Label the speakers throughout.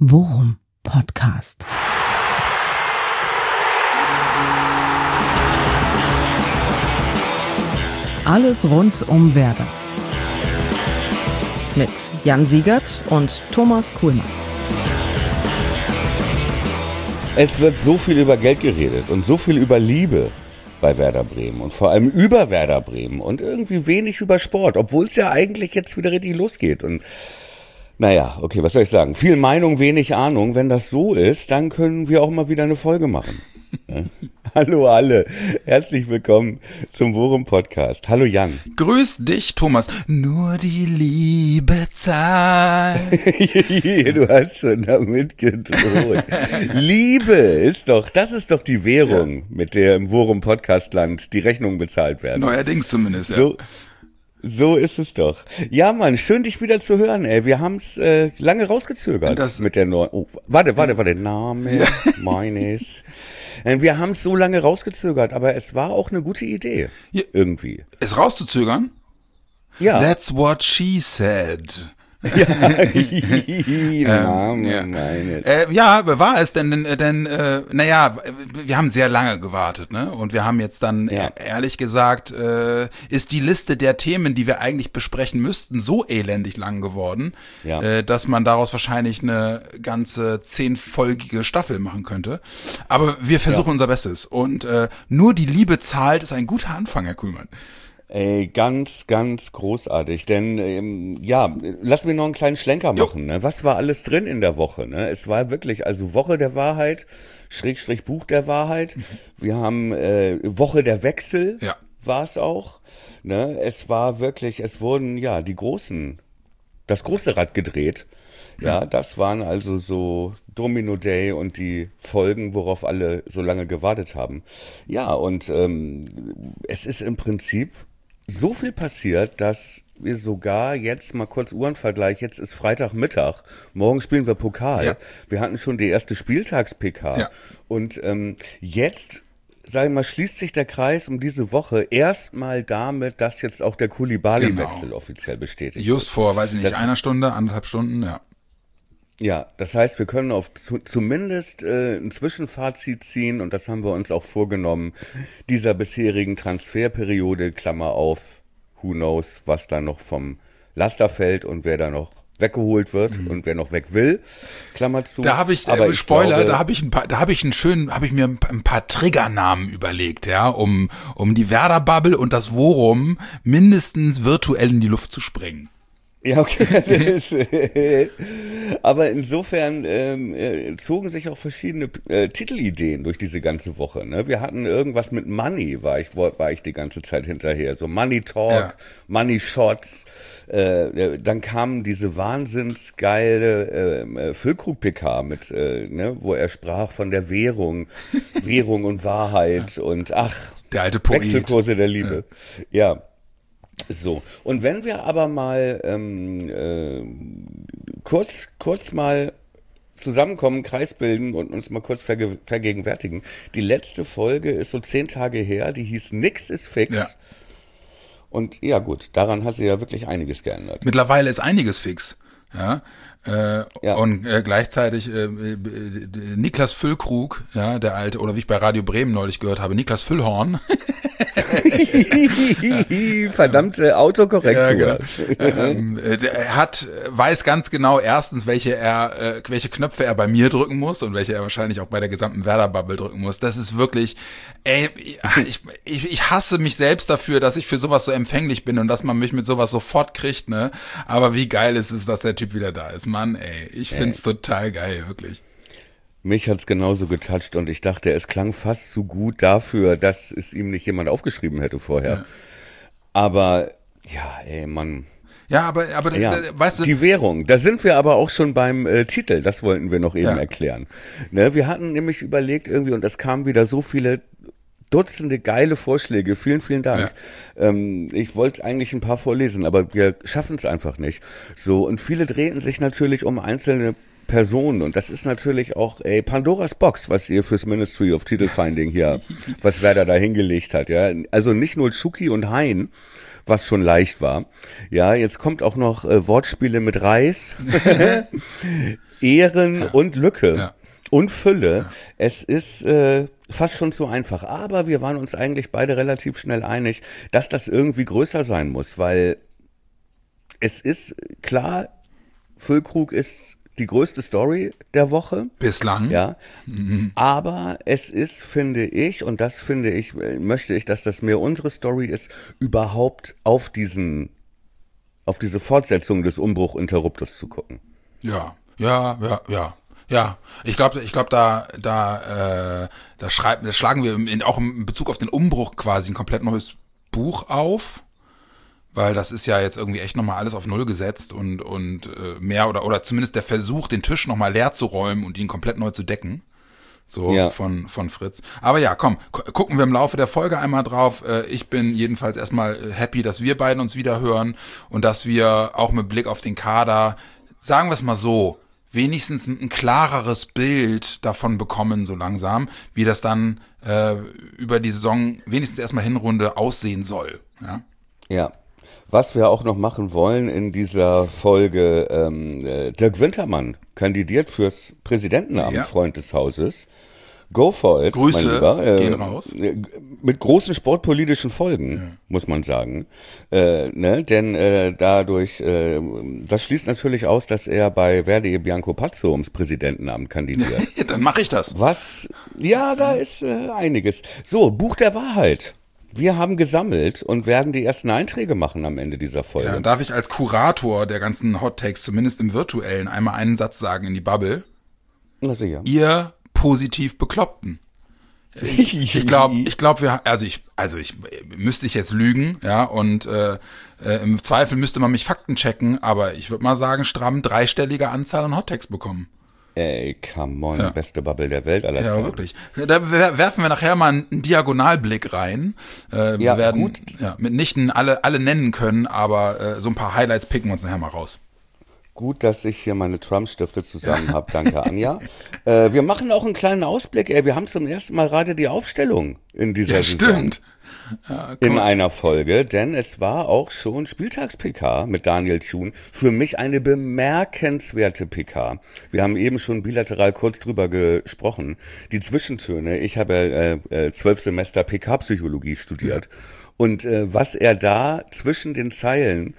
Speaker 1: Worum Podcast. Alles rund um Werder. Mit Jan Siegert und Thomas Kuhlmann.
Speaker 2: Es wird so viel über Geld geredet und so viel über Liebe bei Werder Bremen und vor allem über Werder Bremen und irgendwie wenig über Sport, obwohl es ja eigentlich jetzt wieder richtig losgeht. Und naja, okay, was soll ich sagen? Viel Meinung, wenig Ahnung. Wenn das so ist, dann können wir auch mal wieder eine Folge machen. Hallo alle, herzlich willkommen zum Worum Podcast. Hallo Jan.
Speaker 3: Grüß dich, Thomas. Nur die Liebe zahlt.
Speaker 2: Du hast schon damit gedroht. Liebe das ist doch die Währung, mit der im Worum Podcastland die Rechnungen bezahlt werden.
Speaker 3: Neuerdings zumindest, ja.
Speaker 2: So ist es doch. Ja, Mann, schön dich wieder zu hören, ey. Wir haben's lange rausgezögert mit der neuen. Oh, warte, Name meines. Wir haben es so lange rausgezögert, aber es war auch eine gute Idee. Ja, irgendwie.
Speaker 3: Es rauszuzögern?
Speaker 2: Ja.
Speaker 3: That's what she said.
Speaker 2: Ja,
Speaker 3: war es denn, naja, wir haben sehr lange gewartet, ne? Und wir haben jetzt dann, ehrlich gesagt, ist die Liste der Themen, die wir eigentlich besprechen müssten, so elendig lang geworden, dass man daraus wahrscheinlich eine ganze 10-folgige Staffel machen könnte. Aber wir versuchen unser Bestes. Und nur die Liebe zahlt ist ein guter Anfang, Herr Kuhlmann.
Speaker 2: Ey, ganz, ganz großartig, denn lass mir noch einen kleinen Schlenker machen. Ne? Was war alles drin in der Woche? Ne? Es war wirklich, also Woche der Wahrheit, / Buch der Wahrheit. Wir haben Woche der Wechsel, war es auch. Ne? Es war wirklich, es wurden das große Rad gedreht. Ja, das waren also so Domino Day und die Folgen, worauf alle so lange gewartet haben. Ja, und es ist im Prinzip so viel passiert, dass wir sogar jetzt mal kurz Uhrenvergleich, jetzt ist Freitagmittag, morgen spielen wir Pokal. Ja. Wir hatten schon die erste Spieltags-PK und jetzt, sag ich mal, schließt sich der Kreis um diese Woche erstmal damit, dass jetzt auch der Koulibaly-Wechsel offiziell bestätigt wird.
Speaker 3: Just vor, weiß ich nicht, einer Stunde, 1,5 Stunden, ja.
Speaker 2: Ja, das heißt, wir können auf zumindest ein Zwischenfazit ziehen und das haben wir uns auch vorgenommen, dieser bisherigen Transferperiode, Klammer auf, who knows, was da noch vom Laster fällt und wer da noch weggeholt wird und wer noch weg will, Klammer zu.
Speaker 3: Da habe ich, Spoiler, da habe ich mir ein paar Triggernamen überlegt, ja, um die Werder-Bubble und das Worum mindestens virtuell in die Luft zu sprengen.
Speaker 2: Ja, okay. Aber insofern zogen sich auch verschiedene Titelideen durch diese ganze Woche. Ne? Wir hatten irgendwas mit Money, war ich die ganze Zeit hinterher. So Money Talk, Money Shots. Dann kam diese wahnsinnsgeile Füllkrug-PK mit, wo er sprach von der Währung und Wahrheit und
Speaker 3: der alte Poet.
Speaker 2: Wechselkurse der Liebe. Ja. So, und wenn wir aber mal kurz mal zusammenkommen, Kreis bilden und uns mal kurz vergegenwärtigen. Die letzte Folge ist so 10 Tage her, die hieß Nix ist fix. Ja. Und ja gut, daran hat sich ja wirklich einiges geändert.
Speaker 3: Mittlerweile ist einiges fix. Ja. Und gleichzeitig Niklas Füllkrug, ja, der alte, oder wie ich bei Radio Bremen neulich gehört habe, Niklas Füllhorn.
Speaker 2: Verdammte Autokorrektur.
Speaker 3: Ja, genau. Der weiß ganz genau erstens, welche Knöpfe er bei mir drücken muss und welche er wahrscheinlich auch bei der gesamten Werder-Bubble drücken muss. Das ist wirklich, ich hasse mich selbst dafür, dass ich für sowas so empfänglich bin und dass man mich mit sowas sofort kriegt, ne? Aber wie geil ist es, dass der Typ wieder da ist. Mann, ich find's total geil, wirklich.
Speaker 2: Mich hat's genauso getoucht und ich dachte, es klang fast zu gut dafür, dass es ihm nicht jemand aufgeschrieben hätte vorher. Ja. Aber, Mann.
Speaker 3: Ja, aber weißt du.
Speaker 2: Die Währung, da sind wir aber auch schon beim Titel, das wollten wir noch eben erklären. Ne, wir hatten nämlich überlegt irgendwie, und es kamen wieder so viele Dutzende geile Vorschläge. Vielen, vielen Dank. Ja. Ich wollte eigentlich ein paar vorlesen, aber wir schaffen es einfach nicht. So, und viele drehten sich natürlich um einzelne Personen. Und das ist natürlich auch Pandoras Box, was ihr fürs Ministry of Titelfinding hier, was Werder da hingelegt hat. Ja, also nicht nur Tschuki und Hein, was schon leicht war. Ja, jetzt kommt auch noch Wortspiele mit Reis, Ehren und Lücke.
Speaker 3: Ja.
Speaker 2: Und Fülle. Ja. Es ist fast schon zu einfach. Aber wir waren uns eigentlich beide relativ schnell einig, dass das irgendwie größer sein muss, weil es ist klar, Füllkrug ist die größte Story der Woche.
Speaker 3: Bislang.
Speaker 2: Ja. Aber es ist, finde ich, und das finde ich, möchte ich, dass das mehr unsere Story ist, überhaupt auf diese Fortsetzung des Umbruch Interruptus zu gucken.
Speaker 3: Ja, ich glaube, da schlagen wir auch in Bezug auf den Umbruch quasi ein komplett neues Buch auf, weil das ist ja jetzt irgendwie echt nochmal alles auf Null gesetzt und mehr oder zumindest der Versuch, den Tisch nochmal leer zu räumen und ihn komplett neu zu decken. So, ja. von Fritz. Aber ja, komm, gucken wir im Laufe der Folge einmal drauf. Ich bin jedenfalls erstmal happy, dass wir beiden uns wieder hören und dass wir auch mit Blick auf den Kader, sagen wir es mal so, wenigstens ein klareres Bild davon bekommen, so langsam, wie das dann über die Saison, wenigstens erstmal Hinrunde, aussehen soll. Ja.
Speaker 2: Ja. Was wir auch noch machen wollen in dieser Folge, Dirk Wintermann kandidiert fürs Präsidentenamt, Freund des Hauses. Go for it,
Speaker 3: Grüße,
Speaker 2: mein Lieber.
Speaker 3: gehen raus.
Speaker 2: Mit großen sportpolitischen Folgen, muss man sagen. Denn dadurch, das schließt natürlich aus, dass er bei Verdi Bianco Pazzo ums Präsidentenamt kandidiert.
Speaker 3: Dann mache ich das.
Speaker 2: Da ist einiges. So, Buch der Wahrheit. Wir haben gesammelt und werden die ersten Einträge machen am Ende dieser Folge.
Speaker 3: Ja, darf ich als Kurator der ganzen Hot Takes, zumindest im Virtuellen, einmal einen Satz sagen in die Bubble?
Speaker 2: Na sicher.
Speaker 3: Ihr positiv Bekloppten. Ich glaube, müsste ich jetzt lügen, ja, und im Zweifel müsste man mich Fakten checken, aber ich würde mal sagen, stramm dreistellige Anzahl an Hot Takes bekommen.
Speaker 2: Ey, come on, beste Bubble der Welt aller Zeiten.
Speaker 3: Ja, wirklich. Da werfen wir nachher mal einen Diagonalblick rein. Wir werden mitnichten alle nennen können, aber so ein paar Highlights picken wir uns nachher mal raus.
Speaker 2: Gut, dass ich hier meine Trump-Stifte zusammen habe. Danke, Anja. Wir machen auch einen kleinen Ausblick. Wir haben zum ersten Mal gerade die Aufstellung in dieser Saison.
Speaker 3: Stimmt. Ja,
Speaker 2: in einer Folge, denn es war auch schon Spieltags-PK mit Daniel Thun. Für mich eine bemerkenswerte PK. Wir haben eben schon bilateral kurz drüber gesprochen. Die Zwischentöne, ich habe 12 Semester PK-Psychologie studiert. Ja. Und was er da zwischen den Zeilen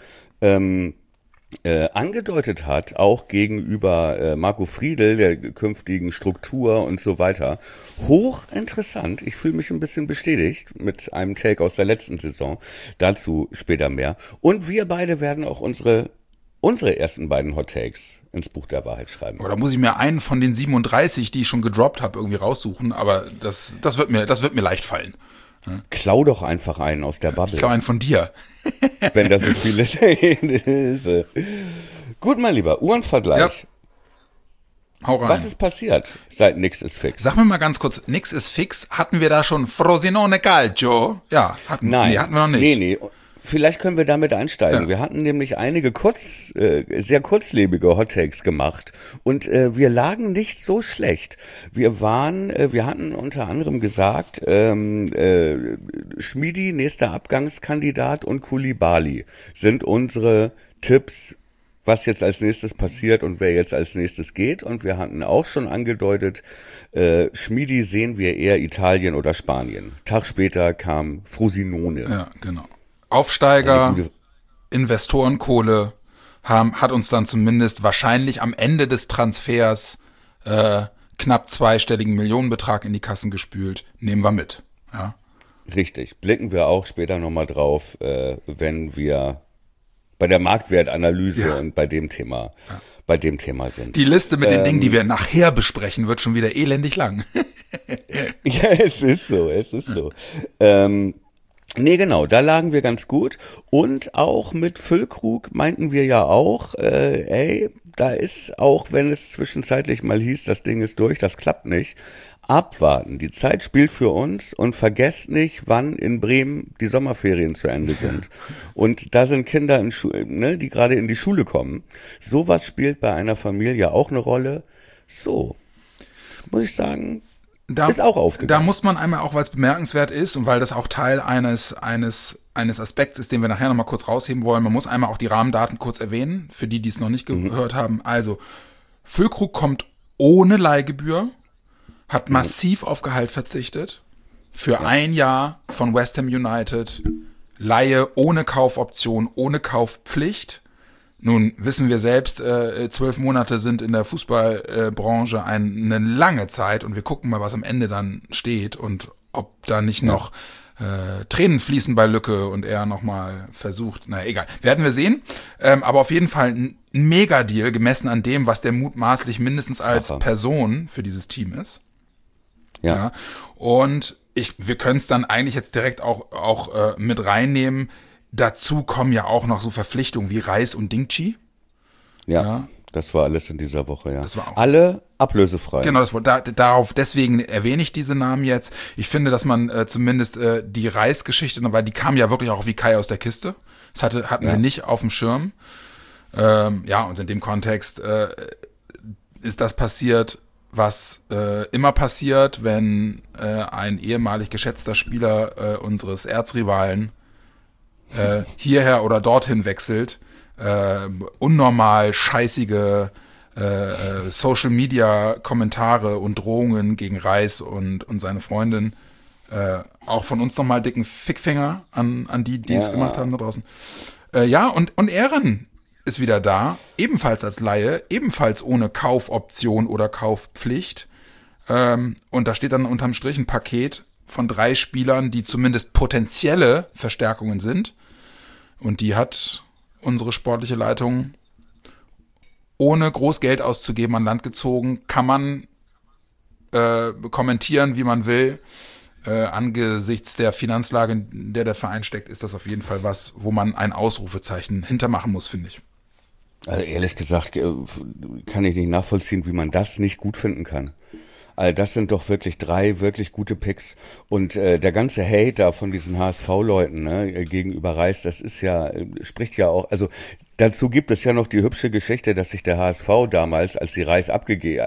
Speaker 2: angedeutet hat, auch gegenüber Marco Friedl, der künftigen Struktur und so weiter. Hochinteressant. Ich fühle mich ein bisschen bestätigt mit einem Take aus der letzten Saison. Dazu später mehr. Und wir beide werden auch unsere ersten beiden Hot Takes ins Buch der Wahrheit schreiben.
Speaker 3: Oder muss ich mir einen von den 37, die ich schon gedroppt habe, irgendwie raussuchen, aber das wird mir leicht fallen.
Speaker 2: Klau doch einfach einen aus der Bubble.
Speaker 3: Klau einen von dir.
Speaker 2: Wenn da so viele ist. Gut, mein Lieber, Uhrenvergleich.
Speaker 3: Ja. Hau rein.
Speaker 2: Was ist passiert seit Nix ist fix?
Speaker 3: Sag mir mal ganz kurz, Nix ist fix, hatten wir da schon Frosinone Calcio? Ja, hatten wir noch nicht.
Speaker 2: Nee. Vielleicht können wir damit einsteigen. Ja. Wir hatten nämlich einige sehr kurzlebige Hot-Takes gemacht und wir lagen nicht so schlecht. Wir hatten unter anderem gesagt, Schmidi, nächster Abgangskandidat, und Koulibaly sind unsere Tipps, was jetzt als nächstes passiert und wer jetzt als nächstes geht. Und wir hatten auch schon angedeutet, Schmidi sehen wir eher Italien oder Spanien. Tag später kam Frosinone.
Speaker 3: Ja, genau. Aufsteiger, Investorenkohle hat uns dann zumindest wahrscheinlich am Ende des Transfers knapp zweistelligen Millionenbetrag in die Kassen gespült. Nehmen wir mit. Ja.
Speaker 2: Richtig. Blicken wir auch später nochmal drauf, wenn wir bei der Marktwertanalyse und bei dem Thema sind.
Speaker 3: Die Liste mit den Dingen, die wir nachher besprechen, wird schon wieder elendig lang.
Speaker 2: Ja, es ist so. Nee, genau, da lagen wir ganz gut. Und auch mit Füllkrug meinten wir ja auch, da ist, auch wenn es zwischenzeitlich mal hieß, das Ding ist durch, das klappt nicht, abwarten. Die Zeit spielt für uns und vergesst nicht, wann in Bremen die Sommerferien zu Ende sind. Und da sind Kinder ne, die gerade in die Schule kommen. Sowas spielt bei einer Familie auch eine Rolle. So, muss ich sagen, ist auch aufgegangen.
Speaker 3: Da muss man einmal auch, weil es bemerkenswert ist und weil das auch Teil eines Aspekts ist, den wir nachher nochmal kurz rausheben wollen, man muss einmal auch die Rahmendaten kurz erwähnen, für die es noch nicht gehört haben. Also, Füllkrug kommt ohne Leihgebühr, hat massiv auf Gehalt verzichtet, für ein Jahr von West Ham United, Leihe ohne Kaufoption, ohne Kaufpflicht. Nun wissen wir selbst, 12 Monate sind in der Fußballbranche eine lange Zeit und wir gucken mal, was am Ende dann steht und ob da nicht noch Tränen fließen bei Lücke und er nochmal versucht, naja, egal, werden wir sehen, aber auf jeden Fall ein Mega-Deal gemessen an dem, was der mutmaßlich mindestens als Person für dieses Team ist. Ja. Und wir können es dann eigentlich jetzt direkt auch mit reinnehmen. Dazu kommen ja auch noch so Verpflichtungen wie Reis und Dingchi.
Speaker 2: Ja, das war alles in dieser Woche, ja.
Speaker 3: Das war auch
Speaker 2: alle ablösefrei.
Speaker 3: Genau, deswegen erwähne ich diese Namen jetzt. Ich finde, dass man zumindest die Reis-Geschichte, weil die kam ja wirklich auch wie Kai aus der Kiste. Das hatten wir nicht auf dem Schirm. Und in dem Kontext ist das passiert, was immer passiert, wenn ein ehemalig geschätzter Spieler unseres Erzrivalen hierher oder dorthin wechselt, unnormal scheißige Social-Media-Kommentare und Drohungen gegen Reis und seine Freundin, auch von uns nochmal dicken Fickfinger an die es gemacht haben da draußen. Und Ehren ist wieder da, ebenfalls als Laie, ebenfalls ohne Kaufoption oder Kaufpflicht. Und da steht dann unterm Strich ein Paket von 3 Spielern, die zumindest potenzielle Verstärkungen sind. Und die hat unsere sportliche Leitung ohne groß Geld auszugeben an Land gezogen. Kann man kommentieren, wie man will. Angesichts der Finanzlage, in der Verein steckt, ist das auf jeden Fall was, wo man ein Ausrufezeichen hintermachen muss, finde ich.
Speaker 2: Also ehrlich gesagt kann ich nicht nachvollziehen, wie man das nicht gut finden kann. Also das sind doch wirklich 3 wirklich gute Picks. Und der ganze Hate da von diesen HSV-Leuten gegenüber Reis, das ist ja, spricht ja auch, also dazu gibt es ja noch die hübsche Geschichte, dass sich der HSV damals, als der Reis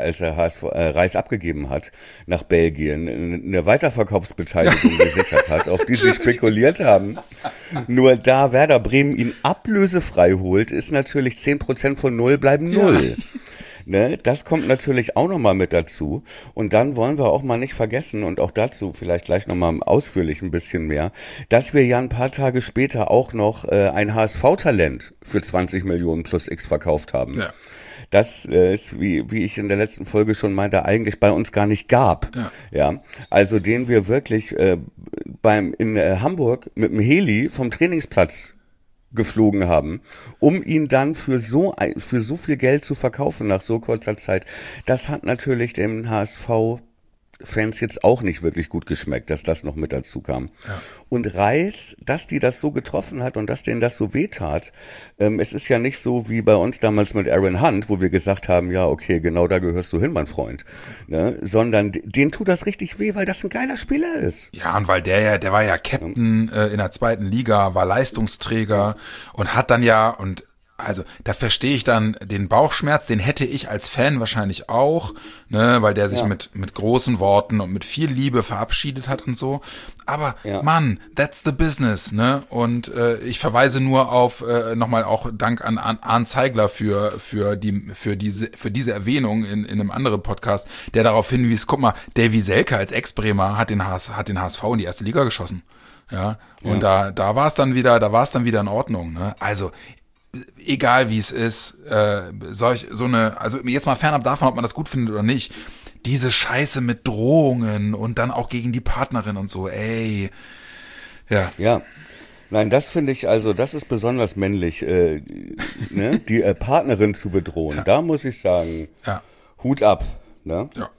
Speaker 2: abgegeben hat nach Belgien, eine Weiterverkaufsbeteiligung gesichert hat, auf die sie spekuliert haben. Nur da Werder Bremen ihn ablösefrei holt, ist natürlich 10% von 0 bleiben 0. Ja. Ne, das kommt natürlich auch nochmal mit dazu. Und dann wollen wir auch mal nicht vergessen, und auch dazu vielleicht gleich nochmal ausführlich ein bisschen mehr, dass wir ja ein paar Tage später auch noch ein HSV-Talent für 20 Millionen plus X verkauft haben. Ja. Das ist, wie ich in der letzten Folge schon meinte, eigentlich bei uns gar nicht gab. Ja, also den wir wirklich in Hamburg mit dem Heli vom Trainingsplatz geflogen haben, um ihn dann für so viel Geld zu verkaufen nach so kurzer Zeit. Das hat natürlich dem HSV-Fans jetzt auch nicht wirklich gut geschmeckt, dass das noch mit dazu kam. Ja. Und Reis, dass die das so getroffen hat und dass denen das so wehtat, es ist ja nicht so wie bei uns damals mit Aaron Hunt, wo wir gesagt haben, ja okay, genau da gehörst du hin, mein Freund, ne? Sondern denen tut das richtig weh, weil das ein geiler Spieler ist.
Speaker 3: Ja, und weil der war ja Captain in der 2. Liga, war Leistungsträger und hat dann also da verstehe ich dann den Bauchschmerz, den hätte ich als Fan wahrscheinlich auch, ne, weil der sich mit großen Worten und mit viel Liebe verabschiedet hat und so. Aber Mann, that's the business, ne? Und ich verweise nur auf nochmal auch Dank an Arndt Zeigler für diese Erwähnung in einem anderen Podcast, der darauf hinwies, guck mal, Davy Selke als Ex-Bremer hat den HSV in die 1. Liga geschossen. Ja, und da war es dann wieder in Ordnung, ne? Also egal wie es ist, also jetzt mal fernab davon, ob man das gut findet oder nicht, diese Scheiße mit Drohungen und dann auch gegen die Partnerin und so, ey.
Speaker 2: Ja. Nein, das finde ich, also das ist besonders männlich, ne? Die Partnerin zu bedrohen. Ja. Da muss ich sagen, Hut ab, ne?
Speaker 3: Ja.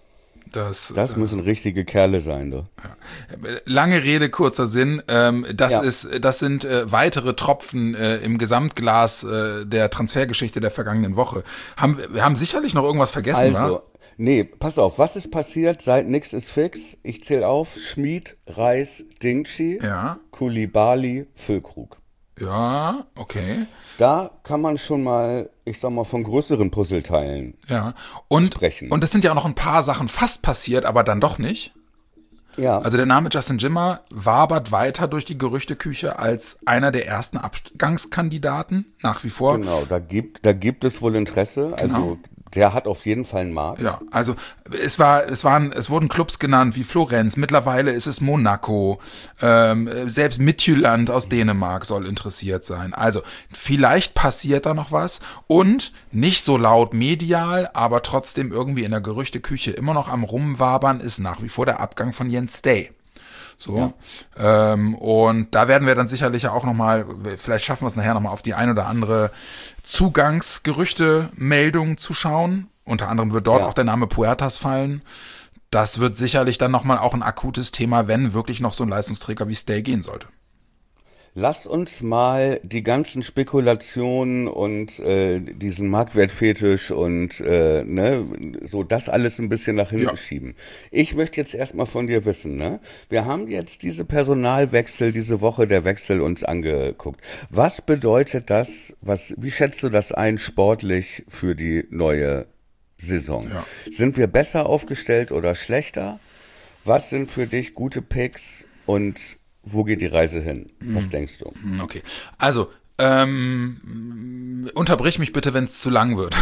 Speaker 3: Das
Speaker 2: müssen richtige Kerle sein, du.
Speaker 3: Lange Rede, kurzer Sinn. Das sind weitere Tropfen im Gesamtglas der Transfergeschichte der vergangenen Woche. Wir haben sicherlich noch irgendwas vergessen, wa?
Speaker 2: Nee, pass auf, was ist passiert seit nix ist fix? Ich zähle auf: Schmid, Reis, Dingchi, Koulibaly, Füllkrug.
Speaker 3: Ja, okay.
Speaker 2: Da kann man schon mal, ich sag mal, von größeren Puzzleteilen sprechen.
Speaker 3: Und es sind ja auch noch ein paar Sachen fast passiert, aber dann doch nicht.
Speaker 2: Ja.
Speaker 3: Also der Name Justin Jimmer wabert weiter durch die Gerüchteküche als einer der ersten Abgangskandidaten, nach wie vor.
Speaker 2: Genau, da gibt es wohl Interesse.
Speaker 3: Genau.
Speaker 2: Also der hat auf jeden Fall einen Markt.
Speaker 3: Ja, also es wurden Clubs genannt wie Florenz, mittlerweile ist es Monaco, selbst Midtjylland aus Dänemark soll interessiert sein. Also vielleicht passiert da noch was und nicht so laut medial, aber trotzdem irgendwie in der Gerüchteküche immer noch am Rumwabern ist nach wie vor der Abgang von Jens Day. So, ja. Und da werden wir dann sicherlich ja auch nochmal, vielleicht schaffen wir es nachher nochmal auf die ein oder andere Zugangsgerüchte-Meldung zu schauen. Unter anderem wird dort auch der Name Puertas fallen. Das wird sicherlich dann nochmal auch ein akutes Thema, wenn wirklich noch so ein Leistungsträger wie Stay gehen sollte.
Speaker 2: Lass uns mal die ganzen Spekulationen und diesen Marktwertfetisch und so das alles ein bisschen nach hinten schieben. Ich möchte jetzt erstmal von dir wissen, ne? Wir haben jetzt diese Personalwechsel, diese Woche der Wechsel uns angeguckt. Was bedeutet das, wie schätzt du das ein sportlich für die neue Saison? Ja. Sind wir besser aufgestellt oder schlechter? Was sind für dich gute Picks und wo geht die Reise hin? Was denkst du?
Speaker 3: Okay, also unterbrich mich bitte, wenn es zu lang wird.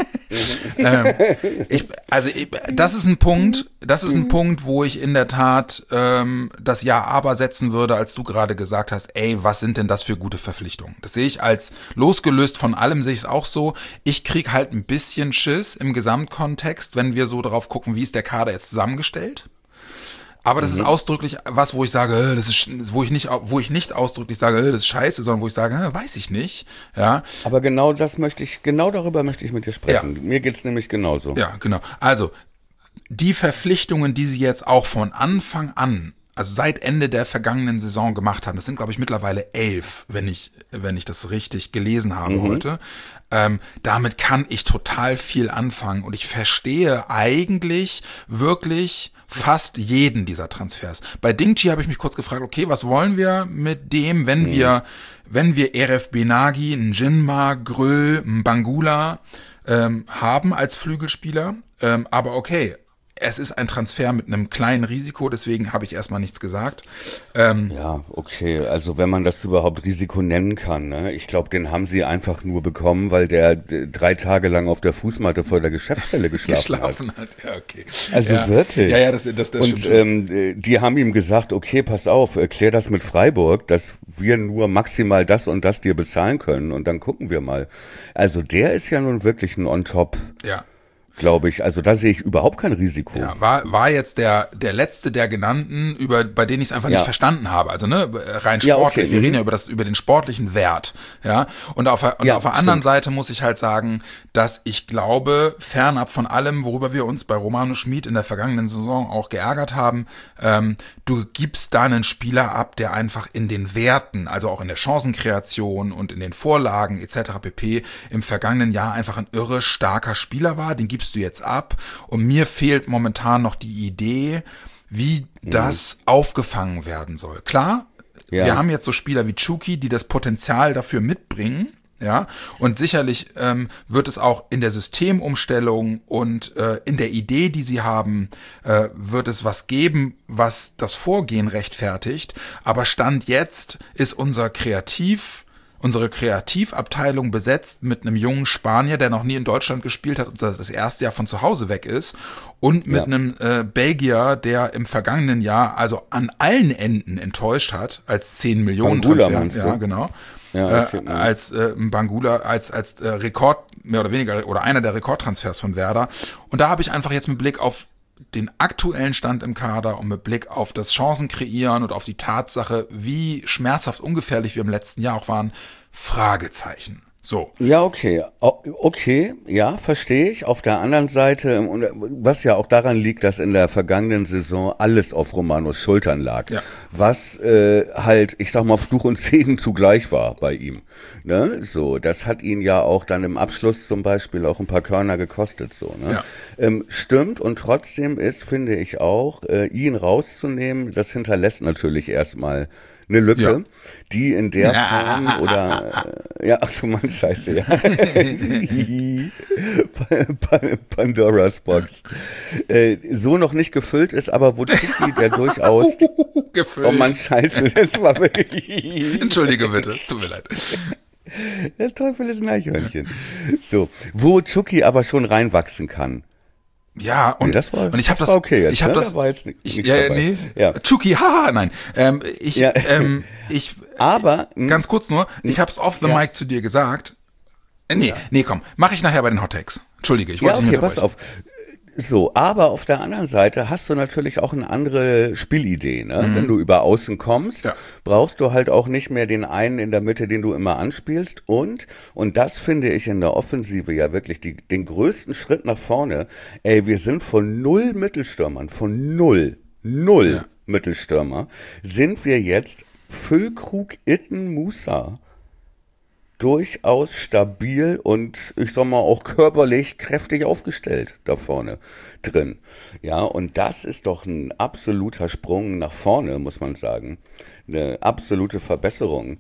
Speaker 3: Das ist ein Punkt, wo ich in der Tat das Ja aber setzen würde, als du gerade gesagt hast, ey, was sind denn das für gute Verpflichtungen? Das sehe ich als losgelöst von allem, sehe ich es auch so. Ich krieg halt ein bisschen Schiss im Gesamtkontext, wenn wir so drauf gucken, wie ist der Kader jetzt zusammengestellt. Aber das ist ausdrücklich was, wo ich sage, das ist, wo ich nicht ausdrücklich sage, das ist scheiße, sondern wo ich sage, weiß ich nicht, ja.
Speaker 2: Aber genau darüber möchte ich mit dir sprechen. Ja. Mir geht's nämlich genauso.
Speaker 3: Ja, genau. Also, die Verpflichtungen, die sie jetzt auch von Anfang an, also seit Ende der vergangenen Saison gemacht haben, das sind, glaube ich, mittlerweile 11, wenn ich das richtig gelesen habe heute. Damit kann ich total viel anfangen und ich verstehe eigentlich wirklich fast jeden dieser Transfers. Bei Dingchi habe ich mich kurz gefragt, okay, was wollen wir mit dem, wenn wir Eref Benagi, Njinma, Gröll, Bangula haben als Flügelspieler, aber okay, es ist ein Transfer mit einem kleinen Risiko, deswegen habe ich erstmal nichts gesagt.
Speaker 2: Ja, okay, also wenn man das überhaupt Risiko nennen kann, ne? Ich glaube, den haben sie einfach nur bekommen, weil der 3 Tage lang auf der Fußmatte vor der Geschäftsstelle geschlafen hat.
Speaker 3: Ja, okay.
Speaker 2: Also ja. Wirklich.
Speaker 3: Ja, das
Speaker 2: und die haben ihm gesagt, okay, pass auf, klär das mit Freiburg, dass wir nur maximal das und das dir bezahlen können und dann gucken wir mal. Also der ist ja nun wirklich ein On-Top.
Speaker 3: Ja.
Speaker 2: Glaube ich. Also da sehe ich überhaupt kein Risiko.
Speaker 3: Ja, war jetzt der letzte der genannten, bei denen ich es einfach nicht verstanden habe. Also rein sportlich. Wir reden ja über den sportlichen Wert. Ja. Und auf der anderen Seite muss ich halt sagen, dass ich glaube, fernab von allem, worüber wir uns bei Romano Schmid in der vergangenen Saison auch geärgert haben, du gibst da einen Spieler ab, der einfach in den Werten, also auch in der Chancenkreation und in den Vorlagen etc. pp. im vergangenen Jahr einfach ein irre starker Spieler war. Den gibst du jetzt ab und mir fehlt momentan noch die Idee, wie das aufgefangen werden soll. Klar, wir haben jetzt so Spieler wie Chucky, die das Potenzial dafür mitbringen, ja, und sicherlich wird es auch in der Systemumstellung und in der Idee, die sie haben, wird es was geben, was das Vorgehen rechtfertigt, aber Stand jetzt ist unsere Kreativabteilung besetzt mit einem jungen Spanier, der noch nie in Deutschland gespielt hat und das erste Jahr von zu Hause weg ist und mit einem Belgier, der im vergangenen Jahr also an allen Enden enttäuscht hat als 10 Millionen Transfer. Ja, genau. Ja, okay, als Bangula, als Rekord, mehr oder weniger, oder einer der Rekordtransfers von Werder. Und da habe ich einfach jetzt mit Blick auf den aktuellen Stand im Kader und mit Blick auf das Chancenkreieren und auf die Tatsache, wie schmerzhaft ungefährlich wir im letzten Jahr auch waren, Fragezeichen. So.
Speaker 2: Ja, okay. Okay, ja, verstehe ich. Auf der anderen Seite, was ja auch daran liegt, dass in der vergangenen Saison alles auf Romanos Schultern lag.
Speaker 3: Ja.
Speaker 2: Was halt, ich sag mal, Fluch und Segen zugleich war bei ihm. Ne? So, das hat ihn ja auch dann im Abschluss zum Beispiel auch ein paar Körner gekostet. So, ne?
Speaker 3: Ja.
Speaker 2: Stimmt, und trotzdem ist, finde ich auch, ihn rauszunehmen, das hinterlässt natürlich erstmal eine Lücke, die in der Form oder ja, ach so, Mann, scheiße, ja. Pandoras Box. So noch nicht gefüllt ist, aber wo Chucky, der durchaus
Speaker 3: gefüllt.
Speaker 2: Oh Mann, scheiße, das war wirklich
Speaker 3: Entschuldige bitte, es tut mir leid.
Speaker 2: Der Teufel ist ein Eichhörnchen. So, wo Chucky aber schon reinwachsen kann.
Speaker 3: Ja, und,
Speaker 2: Nee, das war-
Speaker 3: und ich habe
Speaker 2: das
Speaker 3: das,
Speaker 2: war okay jetzt,
Speaker 3: ich habe
Speaker 2: ne?
Speaker 3: das,
Speaker 2: Da war jetzt nichts
Speaker 3: ja,
Speaker 2: dabei.
Speaker 3: nee,
Speaker 2: Ja.
Speaker 3: Chucky, haha, nein,
Speaker 2: Ja.
Speaker 3: ich,
Speaker 2: Aber
Speaker 3: ganz kurz nur, ich habe es off the
Speaker 2: Ja.
Speaker 3: mic zu dir gesagt. Nee, komm, mache ich nachher bei den Hot Takes. Entschuldige, ich wollte
Speaker 2: Ja,
Speaker 3: dich
Speaker 2: okay,
Speaker 3: nicht
Speaker 2: pass
Speaker 3: unterbrechen.
Speaker 2: auf. So, aber auf der anderen Seite hast du natürlich auch eine andere Spielidee. Ne? Wenn du über Außen kommst,
Speaker 3: Ja.
Speaker 2: brauchst du halt auch nicht mehr den einen in der Mitte, den du immer anspielst. Und das finde ich in der Offensive ja wirklich den größten Schritt nach vorne. Ey, wir sind von 0 Mittelstürmern, von null
Speaker 3: Ja.
Speaker 2: Mittelstürmer, sind wir jetzt Füllkrug, Itten, Musa. Durchaus stabil und ich sag mal auch körperlich kräftig aufgestellt da vorne drin. Ja, und das ist doch ein absoluter Sprung nach vorne, muss man sagen. Eine absolute Verbesserung,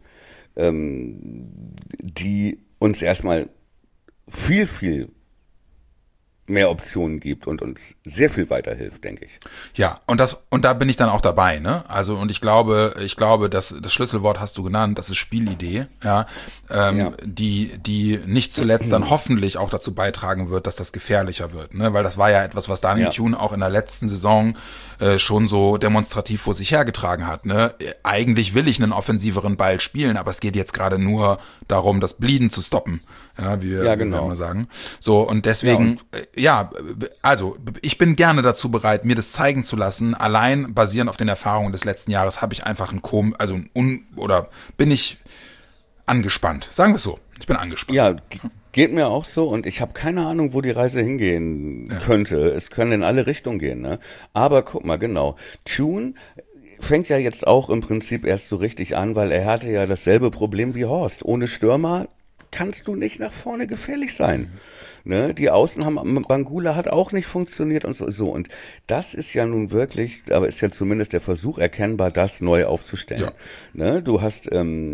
Speaker 2: die uns erstmal viel mehr Optionen gibt und uns sehr viel weiterhilft, denke ich.
Speaker 3: Ja, und da bin ich dann auch dabei, ne? Also, und ich glaube, das Schlüsselwort hast du genannt, das ist Spielidee, ja, die nicht zuletzt dann hoffentlich auch dazu beitragen wird, dass das gefährlicher wird, ne? Weil das war ja etwas, was Daniel Thune auch in der letzten Saison schon so demonstrativ vor sich hergetragen hat, ne? Eigentlich will ich einen offensiveren Ball spielen, aber es geht jetzt gerade nur darum, das Bleeden zu stoppen, ja, wie wir immer sagen. So, und deswegen, also ich bin gerne dazu bereit, mir das zeigen zu lassen. Allein basierend auf den Erfahrungen des letzten Jahres habe ich einfach bin ich angespannt. Sagen wir es so. Ich bin angespannt.
Speaker 2: Ja, geht mir auch so und ich habe keine Ahnung, wo die Reise hingehen könnte. Es können in alle Richtungen gehen, ne? Aber guck mal, genau. Thune fängt ja jetzt auch im Prinzip erst so richtig an, weil er hatte ja dasselbe Problem wie Horst. Ohne Stürmer kannst du nicht nach vorne gefährlich sein. Ne? Die Außen Bangula hat auch nicht funktioniert und so. Und das ist ja nun wirklich, aber ist ja zumindest der Versuch erkennbar, das neu aufzustellen.
Speaker 3: Ja.
Speaker 2: Ne? Du hast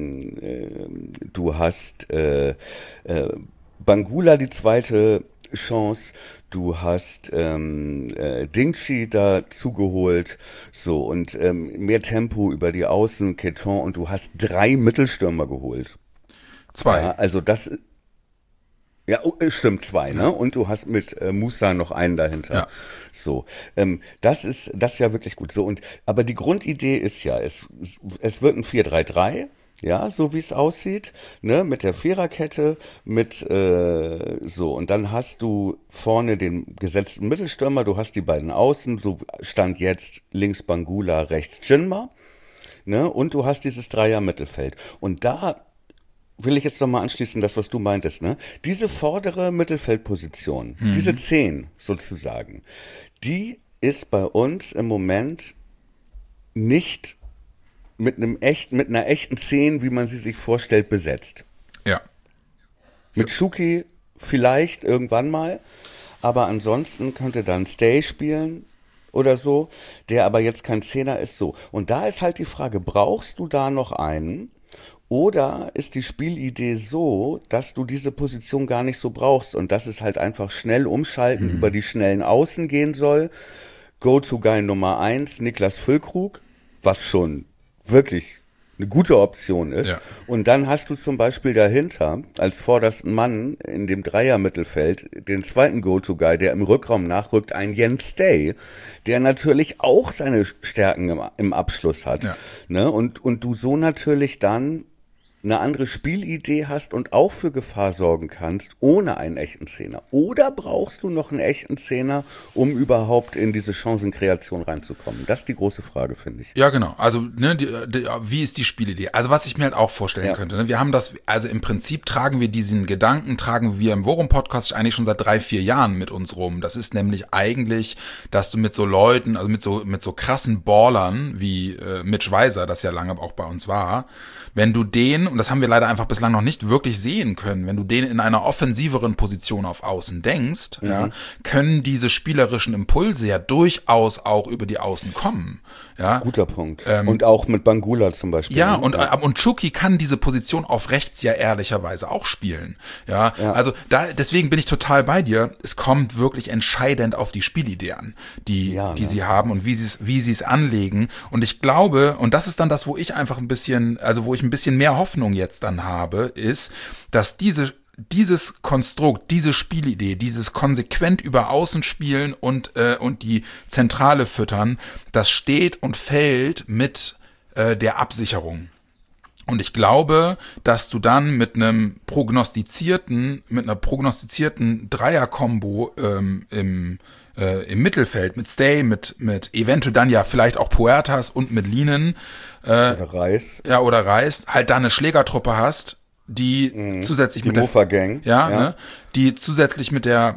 Speaker 2: Bangula die zweite Chance, du hast Dingchi dazu geholt, so und mehr Tempo über die Außen, Keton und du hast 3 Mittelstürmer geholt.
Speaker 3: 2.
Speaker 2: Ja, also das, ja, stimmt, 2, ne? Und du hast mit Musa noch einen dahinter.
Speaker 3: Ja.
Speaker 2: So, das ist ja wirklich gut. So und aber die Grundidee ist ja, es wird ein 4-3-3. Ja, so wie es aussieht, ne, mit der Viererkette, mit so und dann hast du vorne den gesetzten Mittelstürmer, du hast die beiden Außen, so stand jetzt links Bangula, rechts Jinma, ne, und du hast dieses Dreier-Mittelfeld. Und da will ich jetzt nochmal anschließen, das, was du meintest, ne, diese vordere Mittelfeldposition, diese 10 sozusagen, die ist bei uns im Moment nicht mit einer echten 10, wie man sie sich vorstellt, besetzt.
Speaker 3: Ja.
Speaker 2: Mit Schuki vielleicht irgendwann mal, aber ansonsten könnte dann Stay spielen oder so, der aber jetzt kein Zehner ist, so. Und da ist halt die Frage, brauchst du da noch einen? Oder ist die Spielidee so, dass du diese Position gar nicht so brauchst und dass es halt einfach schnell umschalten über die schnellen Außen gehen soll? Go-to-Guy Nummer 1, Niklas Füllkrug, was schon wirklich eine gute Option ist.
Speaker 3: Ja.
Speaker 2: Und dann hast du zum Beispiel dahinter als vordersten Mann in dem Dreier-Mittelfeld den zweiten Go-To-Guy, der im Rückraum nachrückt, ein Jens Stay, der natürlich auch seine Stärken im Abschluss hat.
Speaker 3: Ja.
Speaker 2: Ne? Und du so natürlich dann eine andere Spielidee hast und auch für Gefahr sorgen kannst, ohne einen echten Zehner? Oder brauchst du noch einen echten Zehner, um überhaupt in diese Chancenkreation reinzukommen? Das ist die große Frage, finde ich.
Speaker 3: Ja, genau. Also, ne, wie ist die Spielidee? Also, was ich mir halt auch vorstellen könnte, ne? Wir haben das, also im Prinzip tragen wir diesen Gedanken, wir im Worum-Podcast eigentlich schon seit 3-4 Jahren mit uns rum. Das ist nämlich eigentlich, dass du mit so Leuten, also mit so krassen Ballern, wie Mitch Weiser, das ja lange auch bei uns war, wenn du den, und das haben wir leider einfach bislang noch nicht wirklich sehen können, wenn du den in einer offensiveren Position auf Außen denkst, ja, können diese spielerischen Impulse ja durchaus auch über die Außen kommen. Ja.
Speaker 2: Guter Punkt. Und auch mit Bangula zum Beispiel.
Speaker 3: Ja, und Chucky kann diese Position auf rechts ja ehrlicherweise auch spielen. Ja, also deswegen bin ich total bei dir. Es kommt wirklich entscheidend auf die Spielidee an, die sie haben und wie sie es anlegen. Und ich glaube, und das ist dann das, wo ich einfach ein bisschen mehr Hoffnung jetzt dann habe, ist, dass dieses Konstrukt, diese Spielidee, dieses konsequent über Außen spielen und die Zentrale füttern, das steht und fällt mit der Absicherung. Und ich glaube, dass du dann mit einer prognostizierten Dreier-Kombo im Mittelfeld mit Stay, mit eventuell dann ja vielleicht auch Puertas und mit Linen
Speaker 2: oder Reis.
Speaker 3: Ja, oder Reis, halt da eine Schlägertruppe hast, die zusätzlich
Speaker 2: die
Speaker 3: mit der
Speaker 2: Mofa-Gang.
Speaker 3: Ne, die zusätzlich mit der